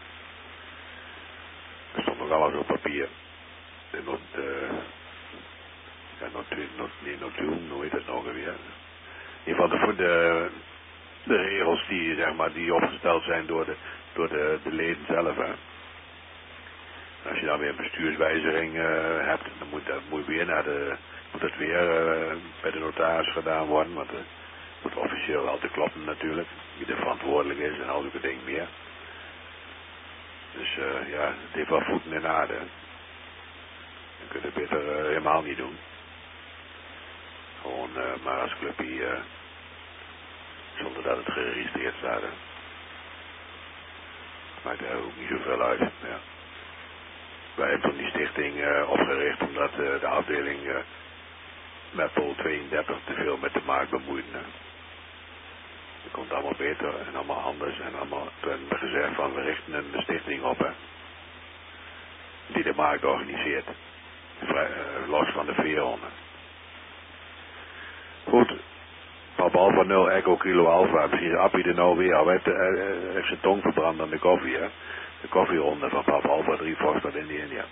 Er stond nog alles op papier. De not, uh, ja, not, not, niet notulen, hoe heet dat nou weer? In ieder geval de, de, de regels die, zeg maar, die opgesteld zijn door de, door de, de leden zelf. Hè. Als je dan weer een bestuurswijziging uh, hebt, dan moet, dan moet, weer naar de, moet dat weer uh, bij de notaris gedaan worden. Want het uh, moet officieel altijd kloppen natuurlijk. Wie er verantwoordelijk is en al zulke dingen meer. Dus uh, ja, het heeft wel voeten in aarde. Dan kun je het beter uh, helemaal niet doen. Gewoon uh, maar als clubje, uh, zonder dat het geregistreerd staat. Hè. Maakt er ook niet zoveel uit. Ja. Wij hebben toen die stichting uh, opgericht omdat uh, de afdeling uh, Meppel tweeëndertig te veel met de markt bemoeide. Dat komt allemaal beter en allemaal anders en allemaal toen hebben we gezegd van we richten een stichting op, hè, die de markt organiseert. Vrij, uh, los van de veerhonden. Goed, Papa Alpha nul Echo Kilo Alpha, misschien is Appie er nou weer al, hij heeft, uh, heeft zijn tong verbrand aan de koffie, hè. De koffieronde van Papa Alpha drie Foxtrot in India.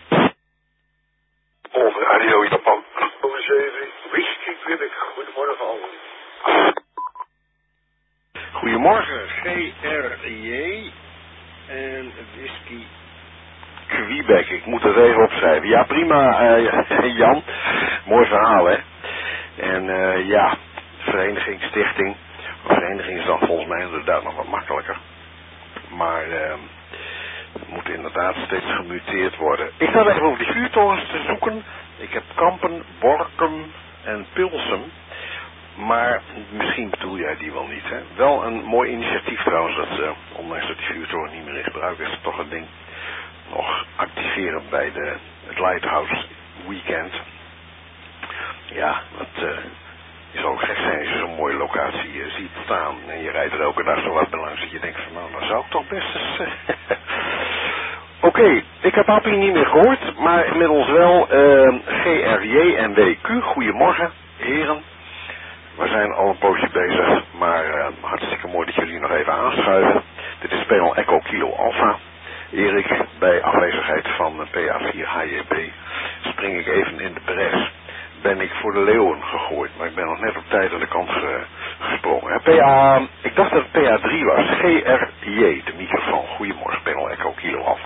Over Radio Japan. Over zeven. Whisky Quebec. Goedemorgen allemaal. Goedemorgen, G R J en Whisky Quebec. Ik moet het even opschrijven. Ja, prima, uh, Jan. Mooi verhaal, hè. En uh, ja, vereniging, stichting. Vereniging is dan volgens mij inderdaad nog wat makkelijker. Maar uh, het moet inderdaad steeds gemuteerd worden. Ik ga even over die vuurtorens te zoeken. Ik heb Kampen, Borkum en Pilsum. Maar misschien bedoel jij die wel niet, hè. Wel een mooi initiatief trouwens, dat uh, ondanks dat die vuurtoren niet meer in gebruik is, toch een ding nog activeren bij de, het Lighthouse Weekend. Ja, dat uh, je zou ook gek zijn als je zo'n mooie locatie uh, ziet staan en je rijdt er elke dag zo wat langs dat je denkt van nou, dan zou ik toch best eens... Uh, Oké, okay, ik heb Appie niet meer gehoord, maar inmiddels wel uh, G R J en W Q. Goedemorgen, heren. We zijn al een poosje bezig, maar uh, hartstikke mooi dat jullie nog even aanschuiven. Dit is panel Echo Kilo Alpha. Erik, bij afwezigheid van P A vier H J B spring ik even in de bres. Ben ik voor de leeuwen gegooid, maar ik ben nog net op tijd aan de kant ge gesproken. Hè? P A, ik dacht dat het P A drie was. G R J, de microfoon. Goedemorgen, Panel Echo Kilo Alpha.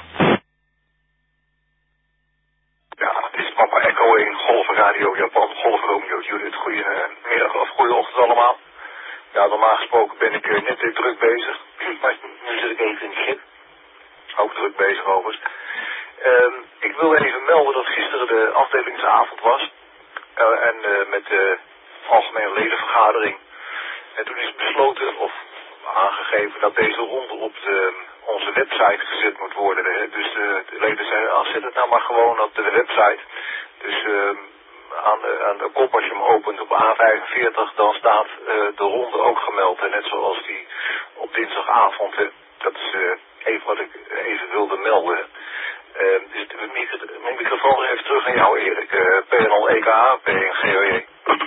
Ja, dit is Papa Echo in Golf Radio Japan, Golf Romeo Judith. Goedemiddag of goedeochtend allemaal. Ja, normaal gesproken ben ik uh, net weer druk bezig. Maar nu zit ik even in de schip. Ook druk bezig overigens. Uh, ik wil even melden dat gisteren de afdelingsavond was. Uh, en uh, met de algemene ledenvergadering. En toen is besloten of aangegeven dat deze ronde op de, onze website gezet moet worden. Hè. Dus de, de leden zeiden, ah, zet het nou maar gewoon op de website. Dus uh, aan, de, aan de kop als je hem opent op A vijfenveertig, dan staat uh, de ronde ook gemeld. Hè. Net zoals die op dinsdagavond. Hè. Dat is uh, even wat ik even wilde melden. Uh, dus de micro, mijn microfoon even terug naar jou, Erik. Uh, P N L E K A, P N G O J.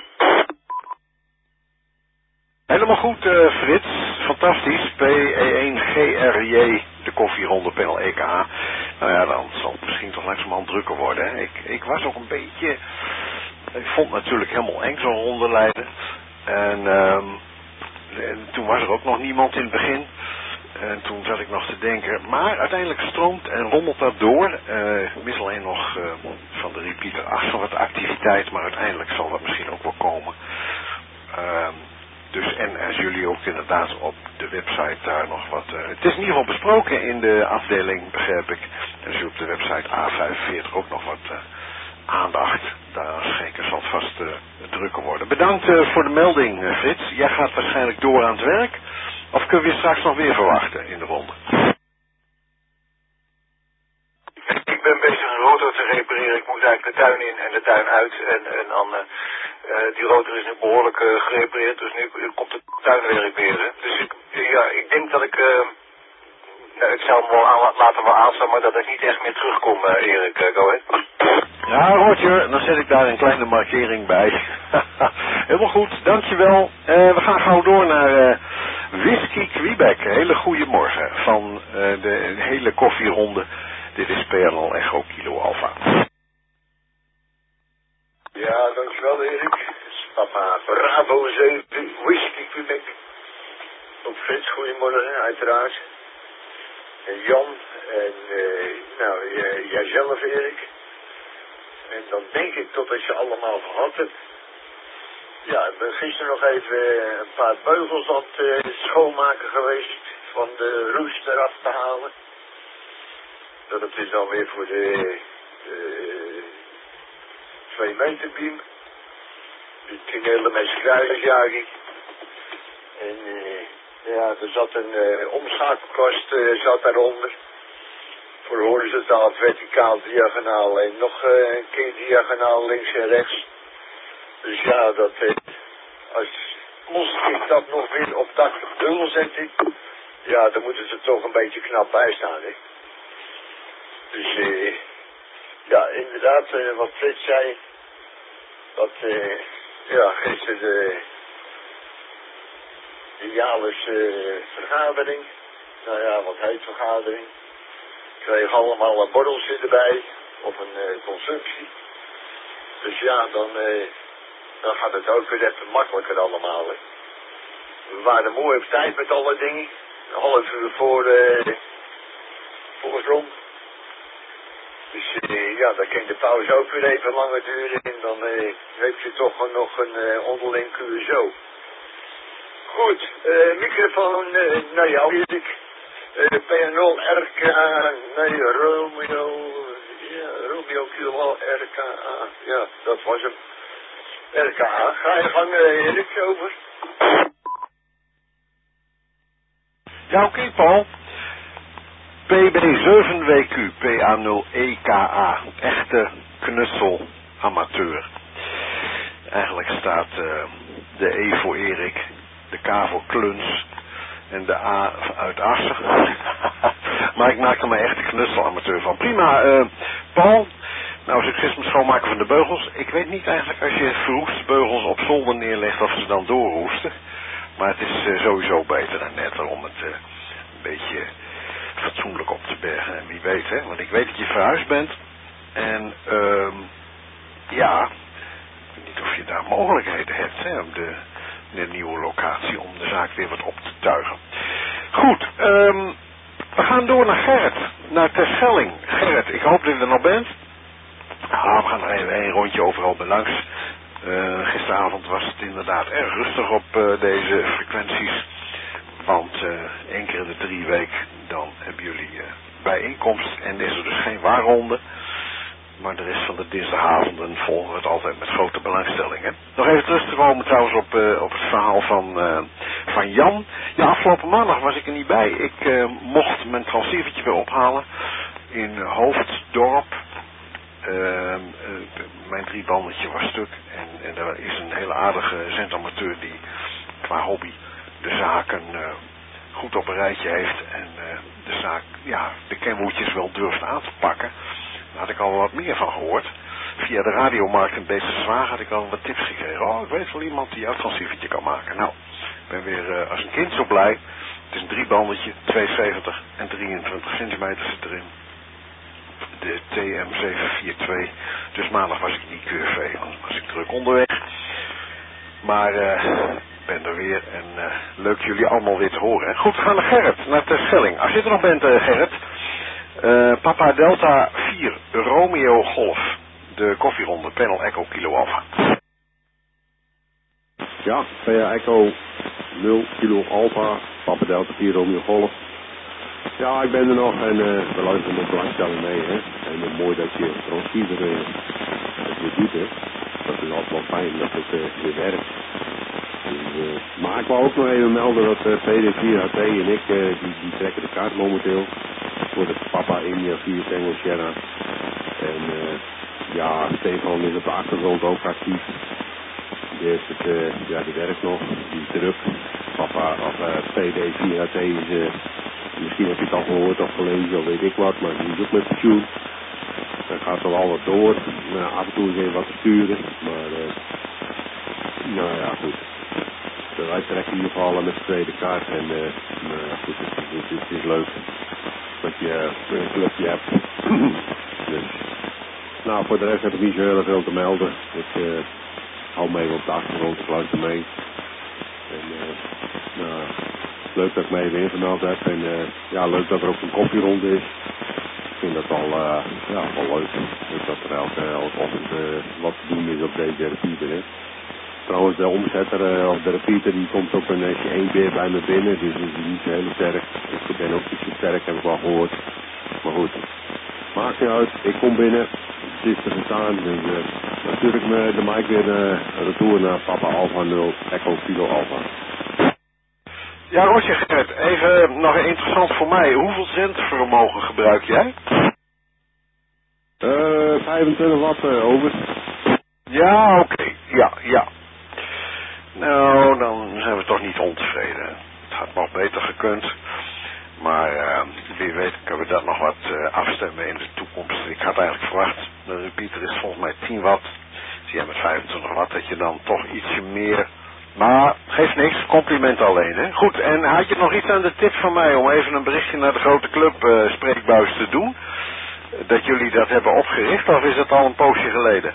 Helemaal goed, uh, Frits. Fantastisch. P E één G R J, de koffieronde P N L E K A. Nou ja, dan zal het misschien toch langzamerhand drukker worden. Hè. Ik, ik was ook een beetje... Ik vond het natuurlijk helemaal eng zo'n ronde leiden. En, um, en toen was er ook nog niemand in het begin. En toen zat ik nog te denken, maar uiteindelijk stroomt en rommelt dat door. Uh, ik mis alleen nog uh, van de repeater acht van wat activiteit, maar uiteindelijk zal dat misschien ook wel komen. Uh, dus en als jullie ook inderdaad op de website daar nog wat... Uh, het is in ieder geval besproken in de afdeling, begrijp ik. En als je op de website A vijfenveertig ook nog wat uh, aandacht, daar schenken zal het vast uh, drukker worden. Bedankt uh, voor de melding, uh, Frits. Jij gaat waarschijnlijk door aan het werk. Of kunnen we je straks nog weer verwachten in de ronde? Ik ben bezig een rotor te repareren. Ik moet eigenlijk de tuin in en de tuin uit. En, en dan, uh, uh, die rotor is nu behoorlijk uh, gerepareerd. Dus nu komt het tuinwerk weer. Hè. Dus ik, ja, ik denk dat ik... Uh, nou, ik zou hem wel aan, laten wel aanstaan, maar dat ik niet echt meer terugkom, uh, Erik. Uh, go ahead. Ja, Roger, dan zet ik daar een kleine markering bij. Helemaal goed, dankjewel. Uh, we gaan gauw door naar uh, Whisky Quebec. Hele goede morgen van uh, de hele koffieronde. Dit is P N L Echo Kilo Alpha. Ja, dankjewel Erik. Papa Bravo zeven, Whisky Quebec. Ook Frits, goedemorgen, uiteraard. En Jan en uh, nou, uh, jijzelf Erik. En dan denk ik tot als je allemaal gehad hebt. Ja, ik ben gisteren nog even een paar beugels aan het uh, schoonmaken geweest. Van de roest eraf te halen. Dat het is dan weer voor de uh, twee meter beam. De tunnelen met skruiders, ja ik. En uh, ja, er zat een uh, omschakelkast uh, zat daaronder. Voor horizontaal, verticaal, diagonaal en nog uh, een keer diagonaal links en rechts. Dus ja, dat uh, als moest ik dat nog weer op tachtig dubbel zetten, ja, dan moeten ze toch een beetje knap bij staan, hè. Dus uh, ja, inderdaad, uh, wat Frits zei, dat uh, ja, gisteren de, de jaarlijkse uh, vergadering, nou ja, wat heet vergadering, kreeg allemaal een borreltje erbij, of een uh, consumptie. Dus ja, dan, uh, dan gaat het ook weer even makkelijker allemaal, hè. We waren mooi op tijd met alle dingen, een half uur voor, uh, voor rond. Dus uh, ja, dan kan de pauze ook weer even langer duren en dan uh, heb je toch nog een uh, onderling Q S O. Goed, uh, microfoon uh, naar jou, Erik. Uh, P N L R K, nee, Romeo, ja, Romeo Kilo R K A, ja, dat was hem. R K A, ga je gang, uh, Erik, over. Ja, oké, okay, Paul. P B zeven W Q, P A nul E K A, echte knutselamateur. Eigenlijk staat uh, de E voor Erik, de K voor Kluns en de A uit Assen. Maar ik maak er maar echt een knutselamateur van. Prima, uh, Paul. Nou, succes met schoonmaken van de beugels. Ik weet niet eigenlijk als je verroeste beugels op zolder neerlegt of ze dan doorroesten. Maar het is uh, sowieso beter dan netter om het uh, een beetje fatsoenlijk op te bergen. En wie weet, hè. Want ik weet dat je verhuisd bent. En, um, ja, ik weet niet of je daar mogelijkheden hebt, hè, om de in een nieuwe locatie om de zaak weer wat op te tuigen. Goed, um, we gaan door naar Gerrit, naar Terschelling. Gerrit, ik hoop dat je er nog bent. Ah, we gaan er even een rondje overal bij langs. Uh, gisteravond was het inderdaad erg rustig op uh, deze frequenties. Want uh, één keer in de drie weken dan hebben jullie uh, bijeenkomst en is er dus geen waarronde. Maar de rest van de dinsdagavonden volgen we het altijd met grote belangstelling. Hè? Nog even terug te komen trouwens op, uh, op het verhaal van, uh, van Jan. Ja, afgelopen maandag was ik er niet bij. Ik uh, mocht mijn transceivertje weer ophalen in Hoofddorp. Uh, uh, mijn driebandetje was stuk en, en er is een hele aardige zendamateur die qua hobby de zaken uh, goed op een rijtje heeft en uh, de zaak, ja, de kenwoordjes wel durft aan te pakken. Daar had ik al wat meer van gehoord. Via de radiomarkt een beetje zwaar had ik al wat tips gekregen. Oh, ik weet wel iemand die jouw transceivertje kan maken. Nou, ik ben weer uh, als een kind zo blij. Het is een driebandetje, tweeënzeventig en drieëntwintig centimeter zit erin. De T M zeven vier twee. Dus maandag was ik niet Q R V, want was ik druk onderweg. Maar uh, ik ben er weer en uh, leuk jullie allemaal weer te horen. Hè? Goed, we gaan naar Gerrit, naar Terschelling. Als je er nog bent, uh, Gerrit. Uh, Papa Delta vier, Romeo Golf. De koffieronde, Panel Echo Kilo Alpha. Ja, P A Echo nul Kilo Alpha, Papa Delta vier, Romeo Golf. Ja, ik ben er nog en uh, we luisteren met belangstelling mee, hè. En het is mooi dat je transceiver uh, het weer doet, hè. Dat is altijd wel fijn dat het uh, weer werkt. Dus, uh, maar ik wou ook nog even melden dat uh, P D vier H T en ik, uh, die, die trekken de kaart momenteel. Voor de Papa India vier Tango Sierra. En uh, ja, Stefan is op de achtergrond ook actief. Die heeft het, uh, ja, die werkt nog, die is druk. Papa, of uh, P D vier H T is, uh, misschien heb je het al gehoord of gelezen of weet ik wat, maar die is ook met pensioen. Dan gaat er wel wat door. Nou, af en toe is even wat te sturen, maar uh, nou ja, goed. Wij trekken in ieder geval met de tweede kaart en uh, nou ja, goed, het, het, het, het is leuk dat je uh, een clubje hebt. Dus, nou, voor de rest heb ik niet zo heel veel te melden. Ik uh, hou mee op de achtergrond, ik luister mee. En uh, nou, leuk dat ik me even ingemeld heb en uh, ja, leuk dat er ook een koffieronde is. Ik vind dat wel, uh, ja, wel leuk. Dus dat er elke, elke ochtend uh, wat te doen is op deze repeater, hè. Trouwens, de omzetter, uh, of de repeater, die komt ook een uh, één keer bij me binnen, dus dat is niet zo heel sterk. Ik ben ook niet zo sterk, heb ik wel gehoord. Maar goed, maakt niet uit, ik kom binnen, het is te verstaan, dus uh, natuurlijk me de mic weer uh, retour naar Papa Alpha nul, Echo Kilo Alpha. Ja, Roger Gerrit, even nog interessant voor mij. Hoeveel zendvermogen gebruik jij? Uh, vijfentwintig watt uh, over. Ja, oké. Okay. Ja, ja. Nou, dan zijn we toch niet ontevreden. Het had nog beter gekund. Maar uh, wie weet kunnen we dat nog wat uh, afstemmen in de toekomst. Ik had eigenlijk verwacht, de repeater is volgens mij tien watt. Dus jij met vijfentwintig watt dat je dan toch ietsje meer... Maar geeft niks, compliment alleen, hè. Goed, en had je nog iets aan de tip van mij om even een berichtje naar de grote club uh, Spreekbuis te doen? Dat jullie dat hebben opgericht, of is dat al een poosje geleden?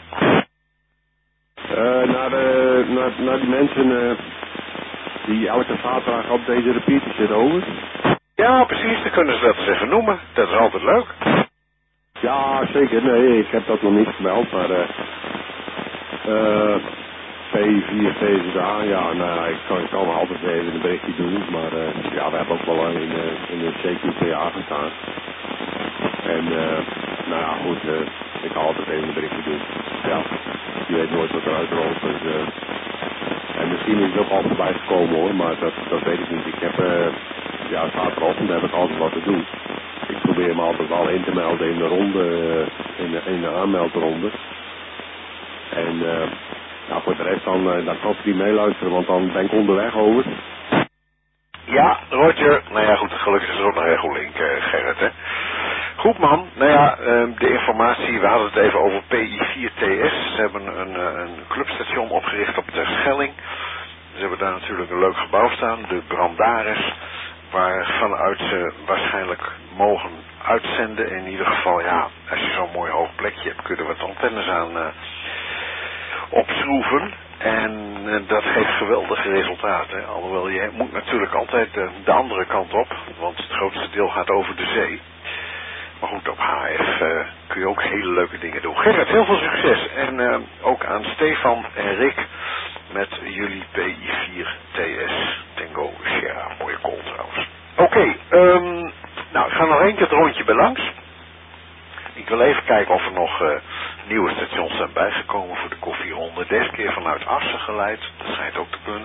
Uh, naar, de, naar, naar die mensen uh, die elke zaterdag op deze repeater zitten over. Ja, precies, dan kunnen ze dat eens even noemen. Dat is altijd leuk. Ja, zeker. Nee, ik heb dat nog niet gemeld, maar... Uh, uh, P vier T Z A, ja, nou, ik kan, ik kan wel altijd even een berichtje doen, maar uh, ja, we hebben ook wel in, uh, in de C Q T A gestaan. En, uh, nou ja, goed, uh, ik kan altijd even een berichtje doen. Ja, je weet nooit wat eruit rolt, dus, uh, en misschien is het ook al voorbij gekomen hoor, maar dat, dat weet ik niet. Ik heb, uh, ja, zaterdagochtend heb ik altijd wat te doen. Ik probeer me altijd wel in te melden in de ronde, uh, in, de, in de aanmeldronde. En, uh, nou, voor de rest dan, uh, dan kan ik niet meeluisteren, want dan ben ik onderweg over. Ja, Roger. Nou ja, goed, gelukkig is er ook nog een Echolink, uh, Gerrit, hè. Goed man, nou ja, uh, de informatie, we hadden het even over P I vier T S. Ze hebben een, een clubstation opgericht op Terschelling. Ze hebben daar natuurlijk een leuk gebouw staan, de Brandaris, waar vanuit ze waarschijnlijk mogen uitzenden. In ieder geval, ja, als je zo'n mooi hoog plekje hebt, kun je er wat antennes aan uh, opschroeven. En uh, dat geeft geweldige resultaten. Alhoewel, je moet natuurlijk altijd uh, de andere kant op. Want het grootste deel gaat over de zee. Maar goed, op H F uh, kun je ook hele leuke dingen doen. Gerrit, heel veel succes. En uh, ook aan Stefan en Rick met jullie P I vier T S Tango Sierra. Mooie call trouwens. Oké, okay, um, nou ik ga nog één keer het rondje bij langs. Ik wil even kijken of er nog uh, nieuwe stations zijn bijgekomen voor de koffieronde. Deze keer vanuit Assen geleid. Dat schijnt ook te kunnen.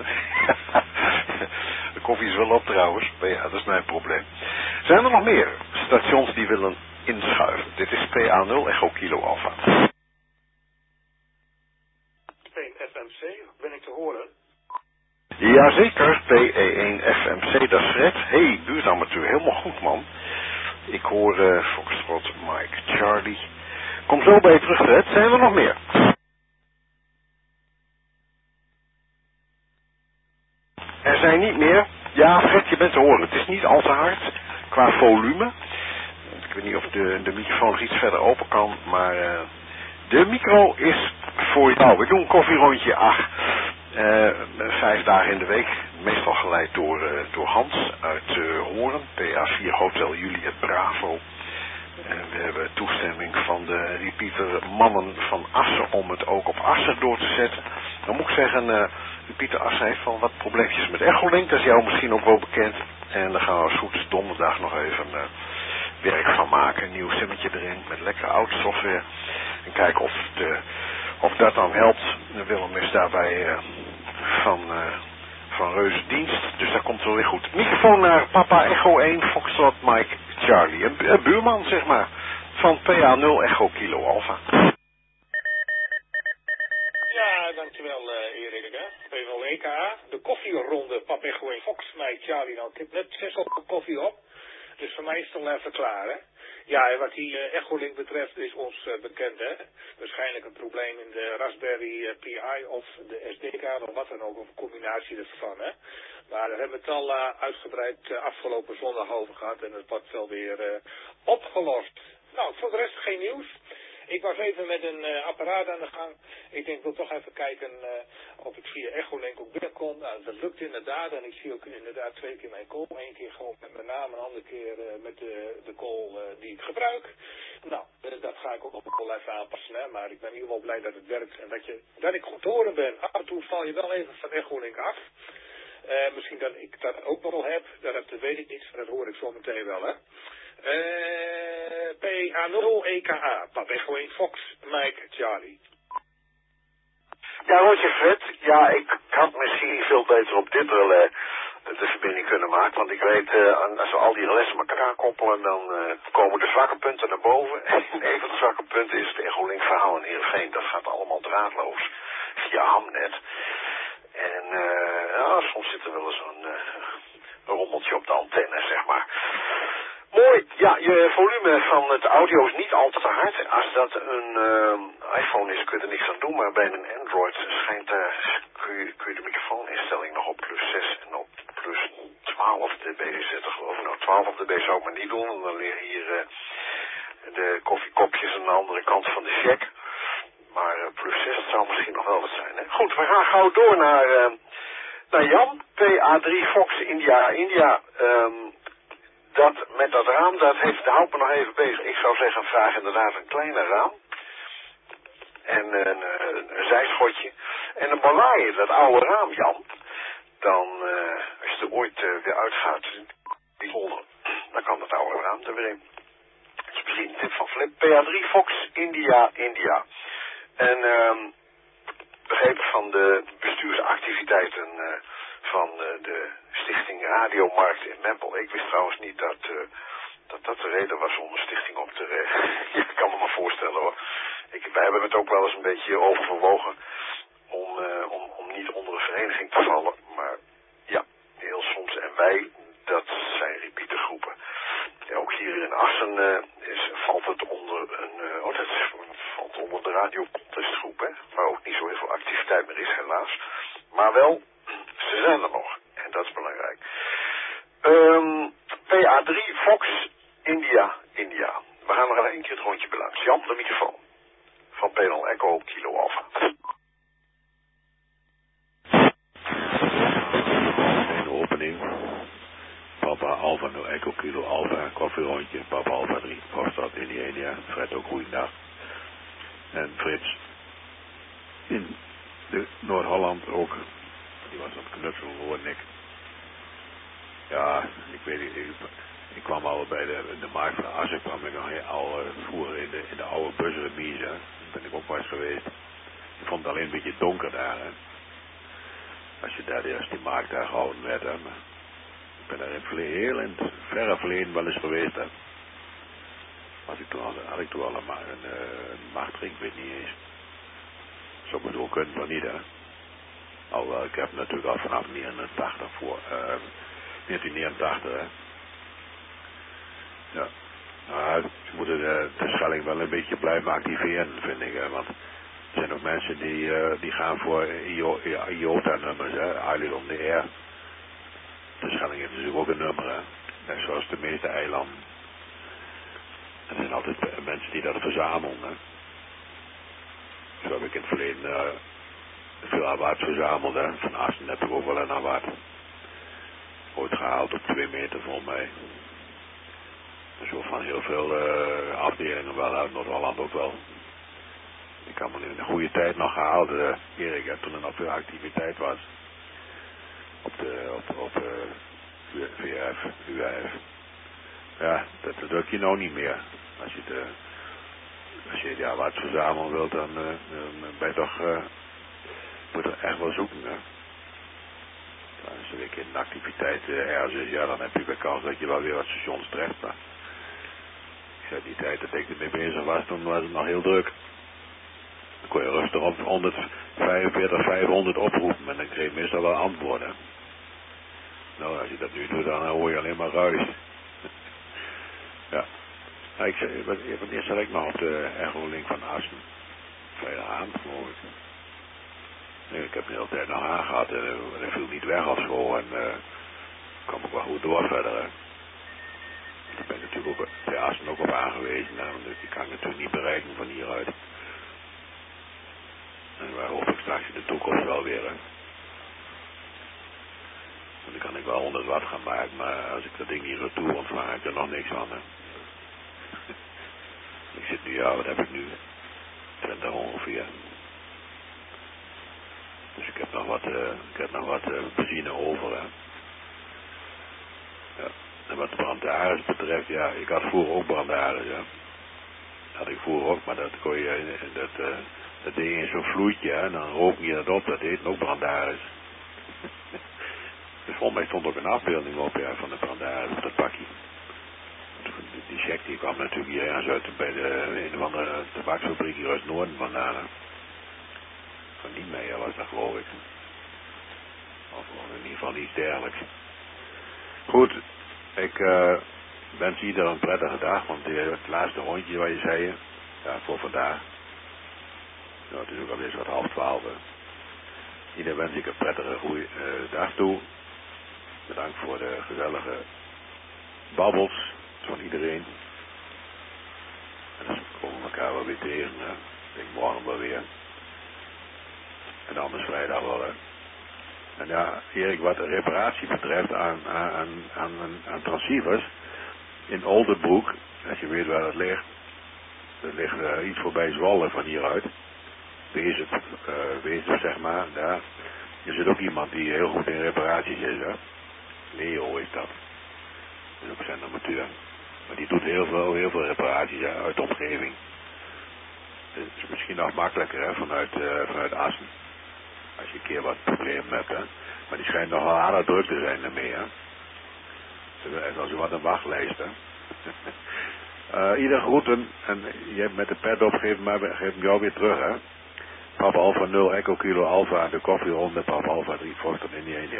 De koffie is wel op trouwens. Maar ja, dat is mijn probleem. Zijn er nog meer stations die willen inschuiven? Dit is P A nul Echo Kilo Alpha. F M C, ben ik te horen? Jazeker, P E één F M C, dat is Fred. Hé, hey, buurtamatuur, helemaal goed man. Ik hoor uh, Foxtrot, Mike, Charlie. Kom zo bij je terug, Fred. Zijn er nog meer? Er zijn niet meer. Ja, Fred, je bent te horen. Het is niet al te hard qua volume. Ik weet niet of de, de microfoon nog iets verder open kan, maar uh, de micro is voor jou. We doen een koffierondje acht. Uh, vijf dagen in de week, meestal geleid door, uh, door Hans uit uh, Hoorn, P A vier Hotel Juliet Bravo. En we hebben toestemming van de repeater mannen van Assen om het ook op Assen door te zetten. Dan moet ik zeggen, uh, repeater Assen heeft wel wat probleempjes met Echolink, dat is jou misschien ook wel bekend. En daar gaan we als goed is donderdag nog even uh, werk van maken, een nieuw simmetje erin met lekkere oude software. En kijken of de... Of dat dan helpt. Willem is daarbij uh, van, uh, van reuze dienst. Dus dat komt wel weer goed. Microfoon naar Papa Echo één, Foxtrot, Mike, Charlie. Een, een buurman, zeg maar. Van P A nul Echo Kilo Alpha. Ja, dankjewel uh, Erik. P nul E K A. De koffieronde, Papa Echo één, Fox, Mike, Charlie. Nou, ik heb net zes op koffie op. Dus voor mij is het al even klaar, hè. Ja, en wat die uh, Echolink betreft is ons uh, bekend, hè. Waarschijnlijk een probleem in de Raspberry uh, Pi of de S D kaart of wat dan ook, of een combinatie ervan, hè. Maar daar hebben we het al uh, uitgebreid uh, afgelopen zondag over gehad en het wordt wel weer uh, opgelost. Nou, voor de rest geen nieuws. Ik was even met een uh, apparaat aan de gang. Ik denk, ik wil toch even kijken uh, of ik via Echolink ook binnenkom. Nou, dat lukt inderdaad. En ik zie ook inderdaad twee keer mijn call. Eén keer gewoon met mijn naam, een andere keer uh, met de, de call uh, die ik gebruik. Nou, uh, dat ga ik ook nog wel even aanpassen. Hè? Maar ik ben in ieder geval blij dat het werkt. En dat, je, dat ik goed te horen ben. Af en toe val je wel even van Echolink af. Uh, misschien dat ik dat ook nog wel heb. Dat, dat weet ik niet. Dat hoor ik zo meteen wel, hè. Uh, P A nul E K A, Papa Echo één, Fox, Mike, Charlie. Ja, Roger Fred. Ja, ik had misschien veel beter op dit wel uh, de verbinding kunnen maken. Want ik weet, uh, als we al die relais met elkaar koppelen, dan uh, komen de zwakke punten naar boven. En een van de zwakke punten is het Echolink verhaal in Heerenveen. Dat gaat allemaal draadloos via Hamnet. En uh, ja, soms zit er wel eens een, uh, een rommeltje op de antenne, zeg maar. Mooi, ja, je volume van het audio is niet al te hard. Als dat een uh, iPhone is, kun je er niks aan doen, maar bij een Android schijnt daar, kun je, kun je de microfooninstelling nog op plus zes en op plus twaalf dB zetten, geloof ik. Nou, twaalf dB zou ik maar niet doen, want dan liggen hier uh, de koffiekopjes aan de andere kant van de check. Maar uh, plus zes zou misschien nog wel wat zijn, hè. Goed, we gaan gauw door naar, uh, naar Jan, P A drie Fox India India. Um, Dat met dat raam, dat heeft, houdt me nog even bezig. Ik zou zeggen, vraag inderdaad een kleiner raam. En een, een, een zijschotje. En een ballaie, dat oude raam, Jan. Dan, uh, als je er ooit uh, weer uitgaat, die zolder, dan kan dat oude raam er weer in. Dat is misschien een tip van Flip. P A drie Fox India India. En um, begrepen van de bestuursactiviteiten uh, van uh, de Stichting Radiomarkt in Meppel. Ik wist trouwens niet dat, uh, dat dat de reden was om een stichting op te richten. Ik kan me maar voorstellen hoor. Ik, wij hebben het ook wel eens een beetje overwogen om, uh, om, om niet onder een vereniging te vallen. Maar ja, heel soms. En wij, dat zijn repeatergroepen. Ja, ook hier in Assen uh, is, valt het onder een, uh, oh, dat is, valt onder de radiocontestgroep, hè. Waar ook niet zo heel veel activiteit meer is helaas. Maar wel, ze zijn er nog. En dat is belangrijk. Um, P A drie Fox India India. We gaan nog één keer het rondje belangs. Jan, de microfoon. Van P nul Echo Kilo Alpha. Papa Alpha nul Echo Kilo Alpha, koffierondje, Papa Alpha drie, Foxtrot Indiana, Fred ook goeiedag. En Frits in de Noord-Holland ook, die was aan het knutselen, hoorde ik. Ja, ik weet niet, ik, ik kwam al bij de, de markt van Assen, kwam ik nog al uh, vroeger in de, in de oude busremise, daar ben ik ook wel eens geweest. Ik vond het alleen een beetje donker daar, hè. Als je daar eerst die markt daar gehouden werd, hè. Maar ik ben daar in het verleden, heel in het verre verleden wel eens geweest, hè. Was ik toen al, had ik toen al een, een, een machtring, ik weet niet eens. Zou me zo kunnen, maar niet, hè. Alhoewel, ik heb natuurlijk al vanaf negenentachtig voor, uh, negentien negenentachtig, hè. Ja. Nou, ze moeten de, de Schelling wel een beetje blijven activeren, vind ik, hè. Want er zijn ook mensen die, uh, die gaan voor I O T A-nummers, hè. Island on the Air. De Schelling heeft natuurlijk ook een nummer, hè. Net zoals de meeste eilanden. Er zijn altijd mensen die dat verzamelen, hè. Zo heb ik in het verleden uh, veel awards verzameld, hè. Van Assen heb ik ook wel een award. Ooit gehaald op twee meter volgens mij. Zo van heel veel uh, afdelingen wel uit Noord-Holland ook wel. Ik heb me in een goede tijd nog gehaald, uh, Erik, hè, toen er nog veel activiteit was. Op de, op de, op uh, V F, U F. Ja, dat druk je nou niet meer. Als je de, als je ja, wat verzamelen wilt, dan, uh, dan ben je toch, uh, moet je echt wel zoeken, hè. Als er een keer een activiteit uh, ergens is, ja, dan heb je de kans dat je wel weer wat stations treft. Maar ja, die tijd dat ik ermee bezig was, toen was het nog heel druk. Dan kon je rustig op honderdvijfenveertig, vijfhonderd oproepen en dan kreeg je meestal wel antwoorden. Nou, als je dat nu doet, dan hoor je alleen maar ruis. Ja. Nou, ik zei, wanneer zat ik nog op de Ergo-link van Assen? Vrijdag aan, geloof ik. Nee, ik heb de hele tijd nog aangehad en uh, dat viel niet weg of zo en uh, kwam ook wel goed door verder. Hè. Daar ben ik natuurlijk ook bij Assen ook op aangewezen, hè, want die kan ik natuurlijk niet bereiken van hieruit. En waar hoop ik straks in de toekomst wel weer, hè. Want dan kan ik wel honderd watt gaan maken, maar als ik dat ding niet retour ontvang, heb ik er nog niks van, hè. Ik zit nu, ja, wat heb ik nu? twintig ongeveer. Dus ik heb nog wat, uh, ik heb nog wat uh, benzine over, hè. Ja. En wat de brandaris betreft, ja, ik had vroeger ook brandaris, ja. Dat had ik vroeger ook, maar dat kon je, in dat, uh, dat deed je in zo'n vloeitje, hè, en dan rook je dat op, dat heet ook brandaris. Dus volgens mij stond ook een afbeelding op, ja, van de brandaris op dat pakje. Die check die kwam natuurlijk hier ergens uit bij de een of andere tabaksfabriek hier uit het noorden vandaan. Van Niemeyer was dat, geloof ik. Of in ieder geval iets dergelijks. Goed, ik uh, wens iedereen een prettige dag, want het laatste rondje wat je zei, ja, voor vandaag. Nou, het is ook alweer wat half twaalf. Ieder wens ik een prettige goede uh, dag toe. Bedankt voor de gezellige babbels van iedereen. En dan komen we elkaar wel weer tegen. Hè. Ik denk morgen wel weer. En anders vrijdag wel. Hè. En ja, Erik, wat de reparatie betreft aan, aan, aan, aan, aan transceivers. In Oldenbroek, als je weet waar dat ligt. Dat ligt uh, iets voorbij Zwolle van hieruit. Wezen, uh, Wezen zeg maar. Daar. Er zit ook iemand die heel goed in reparaties is. Hè. Leo is dat. Dat is ook zijn amateur. Maar die doet heel veel, heel veel reparaties, hè, uit de omgeving. Het is misschien nog makkelijker, hè, vanuit, uh, vanuit Assen. Als je een keer wat problemen hebt, hè. Maar die schijnt nog wel aardig druk te zijn daarmee, hè. Het is als wat een wachtlijst, hè. uh, ieder groeten. En je hebt met de pet op, geef hem, geef hem jou weer terug, hè. Papa Alpha nul, Echo Kilo Alpha aan de koffieronde, Papa Alpha drie, Foxtrot Indiana.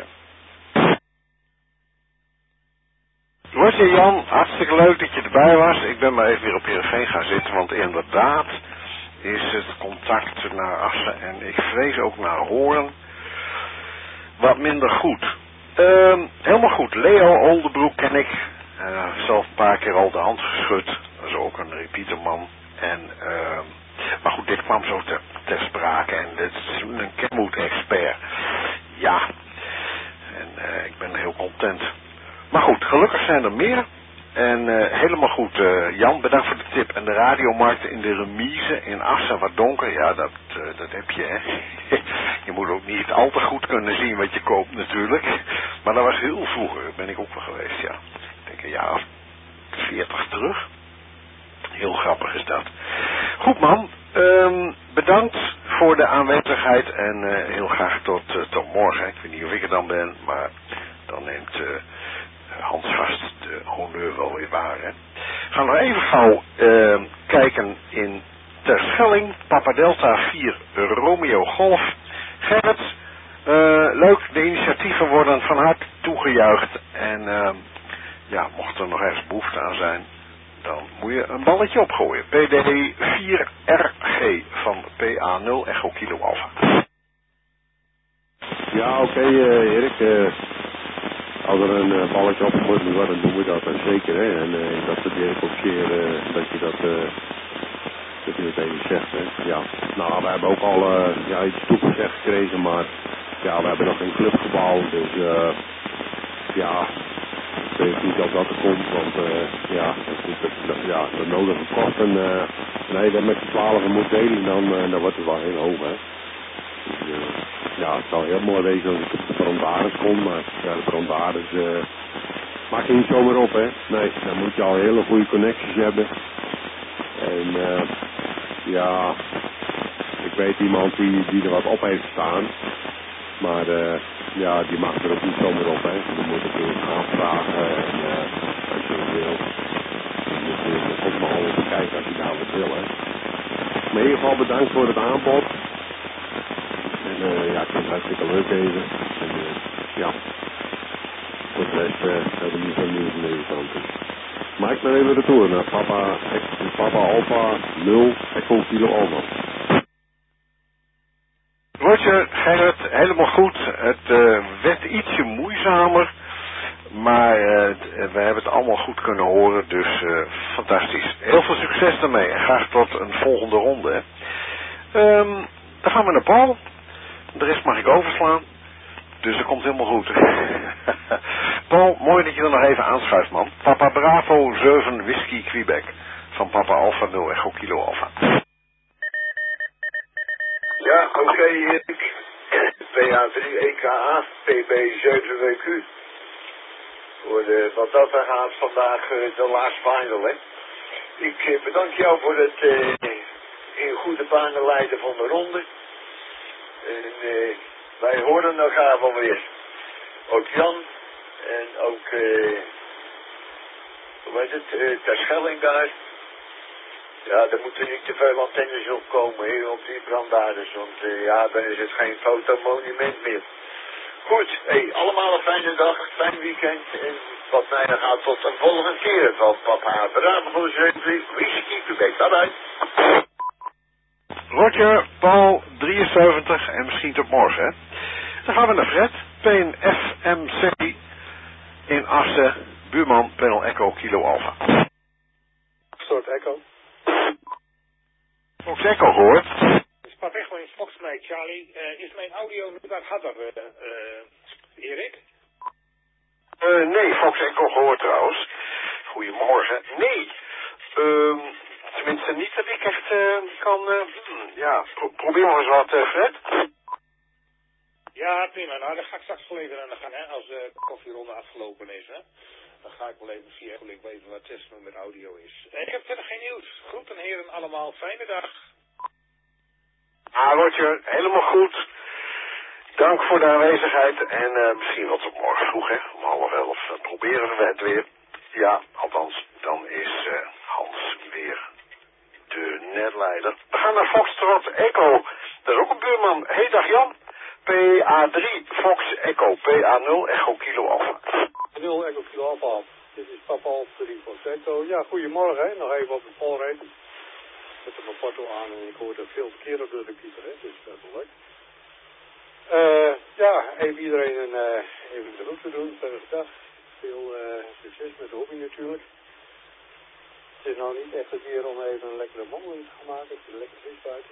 Roger Jan, hartstikke leuk dat je erbij was. Ik ben maar even weer op Heerenveen gaan zitten, want inderdaad is het contact naar Assen en ik vrees ook naar Hoorn wat minder goed. Uh, helemaal goed. Leo Oldenbroek ken ik. Uh, zelf een paar keer al de hand geschud. Dat is ook een repeaterman. En, uh, maar goed, dit kwam zo ter, ter sprake en dit is een Kenwood-expert. Ja. En uh, ik ben heel content. Maar goed, gelukkig zijn er meer. En uh, helemaal goed, uh, Jan, bedankt voor de tip. En de radiomarkt in de remise in Assen, wat donker, ja, dat, uh, dat heb je, hè. Je moet ook niet al te goed kunnen zien wat je koopt natuurlijk. Maar dat was heel vroeger, ben ik ook wel geweest, ja. Ik denk een jaar of veertig terug. Heel grappig is dat. Goed man, um, bedankt voor de aanwezigheid en uh, heel graag tot, uh, tot morgen. Ik weet niet of ik er dan ben, maar dan neemt uh, Hans vast de honneur wel weer waar. Hè. We gaan nog even gauw uh, kijken in Terschelling, Papa Delta vier Romeo Golf. Gerrit, uh, leuk, de initiatieven worden van harte toegejuicht en uh, ja, mocht er nog ergens behoefte aan zijn, dan moet je een balletje opgooien. P D vier R G van P A nul Echo Kilo Alpha. Ja, oké, okay, uh, Erik. Uh, als er een uh, balletje opgegooid moet worden, dan doen we dat uh, zeker. Hè? En uh, dat waardeer ik ook zeer uh, dat je dat, uh, dat je dat even zegt. Hè? Ja. Nou, we hebben ook al uh, ja, iets toegezegd gekregen, maar ja, we hebben nog een clubgebouw. Dus uh, ja, ik weet niet of dat er komt, want uh, ja, dat, dat, ja, de nodige kosten, uh, nee, dat met z'n twaalf moet delen, dan, uh, dan wordt het wel heel hoog, hè. Dus, uh, ja, het zou heel mooi wezen als ik op de verontaris kom, maar ja, de verontaris uh, maak je niet zomaar op, hè. Nee, dan moet je al hele goede connecties hebben. En uh, ja, ik weet iemand die, die er wat op heeft staan, maar uh, ja, die mag er ook niet zomaar op, hè. Dan moet ik eerst aanvragen en uh, als je het wil, dan moet je ook maar al bekijken als je daar wat wil, hè. Maar in ieder geval bedankt voor het aanbod. En uh, ja, ik vind het hartstikke leuk even. En uh, ja, voor de rest uh, hebben we niet veel nieuws in deze kant. Dus. Maar ik ben even retour naar papa, papa Alpha nul Echo Kilo Alpha. Roger, Gerrit, helemaal goed. Het uh, werd ietsje moeizamer, maar uh, we hebben het allemaal goed kunnen horen, dus uh, fantastisch. Heel veel succes daarmee en graag tot een volgende ronde. Hè. Um, dan gaan we naar Paul. De rest mag ik overslaan, dus dat komt helemaal goed. Paul, mooi dat je er nog even aanschuift, man. Papa Bravo zeven Whisky Quebec van Papa Alpha nul Echo Kilo Alpha. Ja, oké, okay, Erik. P A drie E K A, P B zeven W Q. Voor de, wat dat er gaat vandaag uh, de last final, hè. Ik uh, bedank jou voor het uh, in goede banen leiden van de ronde. En uh, wij horen elkaar wel weer. Ook Jan en ook, uh, hoe heet het, uh, Terschelling daar. Ja, er moeten niet te veel antennes opkomen hier op die brandades, want uh, ja, dan is het geen fotomonument meer. Goed, hey, allemaal een fijne dag, fijn weekend en wat mij dan gaat tot een volgende keer van Papa Bravo zeven Whisky Quebec. Bye bye. Roger, Paul drieënzeventig en misschien tot morgen, hè. Dan gaan we naar Fred, P N F M C in Assen, buurman Panel Echo Kilo Alpha. Soort Echo. Fox Echo gehoord. Spat echt wel in Fox Mike Charlie. Uh, is mijn audio nu wat harder, uh, uh, Erik? Uh, nee, Fox Echo gehoord trouwens. Goedemorgen. Nee, um, tenminste niet dat ik echt uh, kan, uh, hmm, ja, pro probeer nog eens wat, uh, Fred. Ja, prima. Nou, dan ga ik straks wel even aan de gang, hè, als de koffieronde afgelopen is, hè. Dan ga ik wel even via ik wel even wat testen hoe met audio is. Uh, ik heb verder geen nieuws. Groeten heren allemaal. Fijne dag. Ah, Roger, helemaal goed. Dank voor de aanwezigheid en uh, misschien wat op morgen vroeg, hè. Om half elf uh, proberen we het weer. Ja, althans, dan is uh, Hans weer de netleider. We gaan naar Foxtrot Echo. Dat is ook een buurman. Hey, dag Jan. P A drie Fox Echo. P A nul Echo Kilo Alpha. nul Echo Kilo Alpha. Dit is Papa Alpha drie Fox Echo. Ja, goedemorgen, hè. Nog even op de polrijden. Ik zet er mijn porto aan en ik hoor er veel verkeer op de repeater, hè. Dus dat is wel leuk. Uh, ja, even iedereen een, uh, even de route doen. Verder dag. Veel uh, succes met de hobby natuurlijk. Het is nou niet echt een keer om even een lekkere wandeling te gaan maken. Het is lekker fris buiten.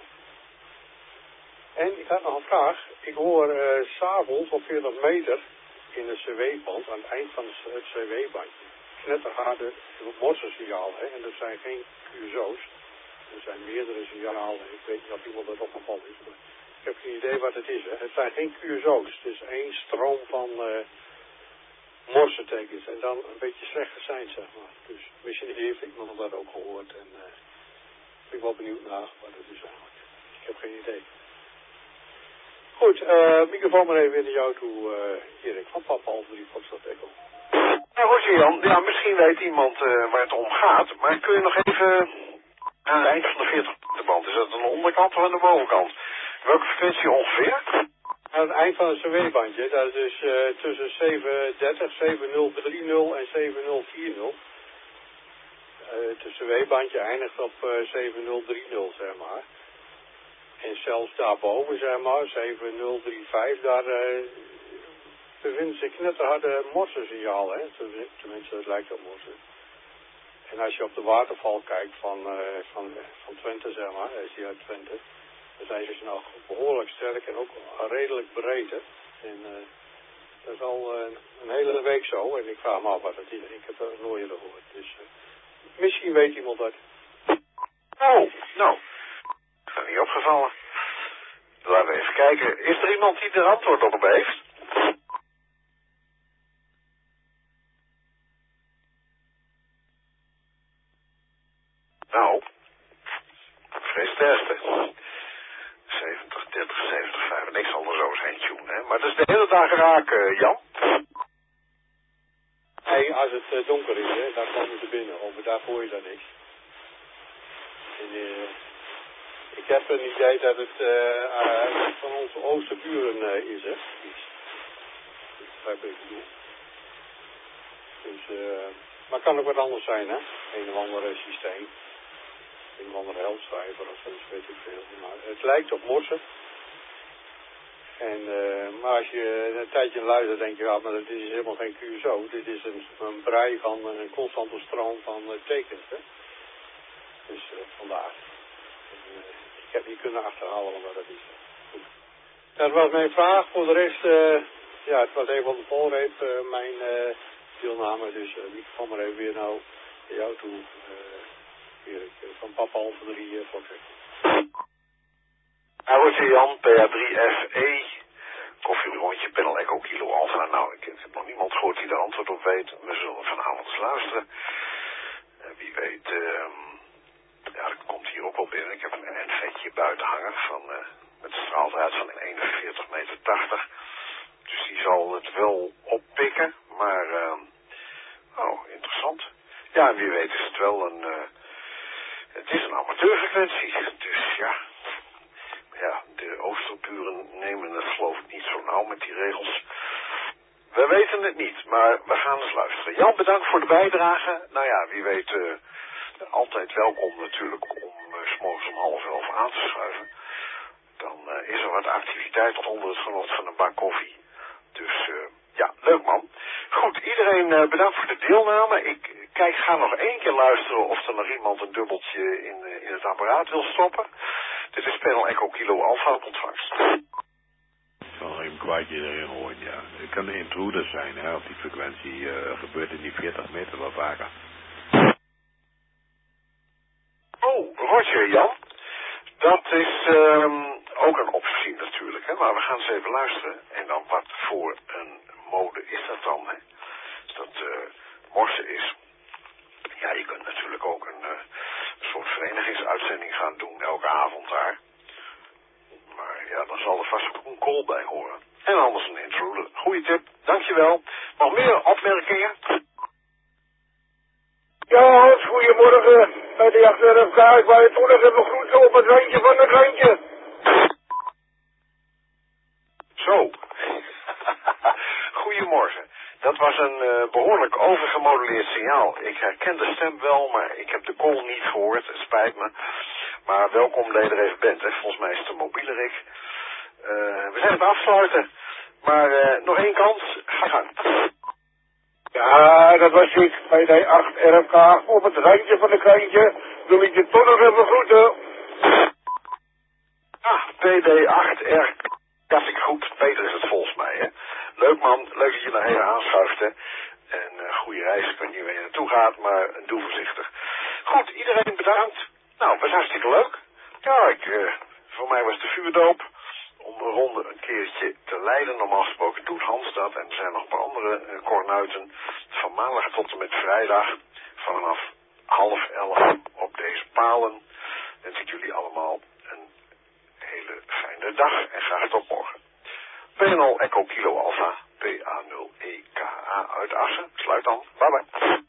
En ik had nog een vraag. Ik hoor uh, s'avonds op veertig meter in het C W-pand, aan het eind van het C W-bandje, harde morsensignaal, hè, en dat zijn geen Q S O's. Er zijn meerdere signalen, ik weet niet of iemand dat opgevallen is, maar ik heb geen idee wat het is, hè. Het zijn geen Q S O's, het is één stroom van uh, morsentekens en dan een beetje slecht geseind, zeg maar. Dus misschien heeft iemand dat ook gehoord en uh, ben ik wel benieuwd naar wat het is eigenlijk. Ik heb geen idee. Goed, uh, microfoon maar even naar jou toe, uh, Erik, van Papa Alfa drie Foxtrot Echo. Nou, goed, Jan. Ja, misschien weet iemand uh, waar het om gaat, maar kun je nog even aan het eind van de veertig band, is dat aan de onderkant of aan de bovenkant? Welke frequentie ongeveer? Aan het eind van het C W-bandje, dat is uh, tussen zeven dertig, zeven nul drie nul en zeven nul vier nul. Uh, het C W-bandje eindigt op uh, zeven nul drie nul, zeg maar. En zelfs daarboven, zeg maar, zeven nul drie vijf, daar uh, bevindt zich knetterharde morsensignaal, hè. Tenminste, het lijkt op morsen. En als je op de waterval kijkt van, uh, van, van Twente, zeg maar, als je uit Twente, dan zijn ze nog behoorlijk sterk en ook redelijk breed, hè. En uh, dat is al uh, een hele week zo, en ik vraag me af wat het is. Ik heb er nooit eerder gehoord. Dus uh, misschien weet iemand dat. Oh, nou. Dat is niet opgevallen. Laten we even kijken. Is er iemand die er antwoord op heeft? Nou. Vrees het ergste. zeventig, dertig, zeventig, vijf. Niks anders zo zijn tune, hè. Maar dat is de hele dag raak, uh, Jan. Nee, als het uh, donker is, hè, daar komen ze binnen. Over daar hoor je dan niks. En, uh, ik heb een idee dat het uh, uh, van onze oosterburen uh, is, hè. Iets. Dat begrijp ik bedoel. Dus, uh, maar het kan ook wat anders zijn, hè. Een of ander uh, systeem. Een of andere helpschrijver of zo, dat weet ik veel. Maar het lijkt op morsen. En, uh, maar als je een tijdje luistert, denk je, ja, maar dit is helemaal geen Q S O. Dit is een, een brei van een constante stroom van uh, tekens, hè. Dus uh, vandaar. En, uh, ik heb niet kunnen achterhalen wat dat is. Goed. Dat was mijn vraag. Voor de rest, uh, ja, het was even op de polreep, uh, mijn uh, deelname. Dus uh, ik kom maar even weer nou naar jou toe. Uh, Erik, uh, van Papa Alfa drie uh, Foxtrot. Hij wordt hier Jan, P A drie F E, koffierondje, Panel Echo Kilo Alpha. Nou, ik heb nog niemand gehoord die er antwoord op weet. We zullen vanavond eens luisteren. Uh, wie weet, uh, ja, dat komt hier ook wel binnen. Ik heb een N V'tje buiten hangen van, uh, met een straaltijd van eenenveertig meter tachtig. Dus die zal het wel oppikken, maar, uh, oh, interessant. Ja, en wie weet is het wel een, uh, het is een amateurfrequentie, dus ja. Ja, de Oosterburen nemen het geloof ik niet zo nauw met die regels. We weten het niet, maar we gaan eens luisteren. Jan, bedankt voor de bijdrage. Nou ja, wie weet, uh, altijd welkom natuurlijk om uh, 's morgens om half elf aan te schuiven. Dan uh, is er wat activiteit onder het genot van een bak koffie. Dus uh, ja, leuk man. Goed, iedereen uh, bedankt voor de deelname. Ik kijk, ga nog één keer luisteren of er nog iemand een dubbeltje in, uh, in het apparaat wil stoppen. Dit is Panel Echo Kilo Alpha op ontvangst. Ik zal nog even een kwartje erin gooien, ja. Het kan een intruder zijn, hè, op die frequentie. Uh, gebeurt in die veertig meter wel vaker. Oh, Roger, Jan. Dat is um, ook een optie natuurlijk, hè. Maar we gaan eens even luisteren. En dan wat voor een mode is dat dan, hè? Als dat uh, morsen is. Ja, je kunt natuurlijk ook een... Uh, een soort verenigingsuitzending gaan doen elke avond daar. Maar ja, dan zal er vast ook een call bij horen. En anders een intro. Goeie tip, dankjewel. Nog meer opmerkingen? Ja, Hans, goedemorgen. Bij de jacht R F K, ik wou je toch nog even groeten op het randje van het randje. Zo. Goedemorgen. Dat was een uh, behoorlijk overgemoduleerd signaal. Ik herken de stem wel, maar ik heb de call niet gehoord. Het spijt me. Maar welkom dat je er even bent. Hè. Volgens mij is het een mobiele rig. Uh, we zijn het afsluiten. Maar uh, nog één kans. Ga gang. Ja, dat was ik. Bij de acht R F K op het randje van het krantje. Wil ik je toch nog even groeten. Ah, P D acht R K. Dat ik goed. Peter is het volgens mij, hè. Leuk man, leuk dat je nog even aanschuift, hè. En uh, goede reis, ik weet niet waar je naartoe gaat, maar doe voorzichtig. Goed, iedereen bedankt. Nou, het was hartstikke leuk. Ja, ik, uh, voor mij was de vuurdoop. Om de ronde een keertje te leiden. Normaal gesproken doet Hans dat. En er zijn nog een paar andere uh, kornuiten. Van maandag tot en met vrijdag. Vanaf half elf op deze palen. Wens ik jullie allemaal een hele fijne dag. En graag tot morgen. P N L Echo Kilo Alpha. P A nul E K A uit Assen. Sluit dan. Bye bye.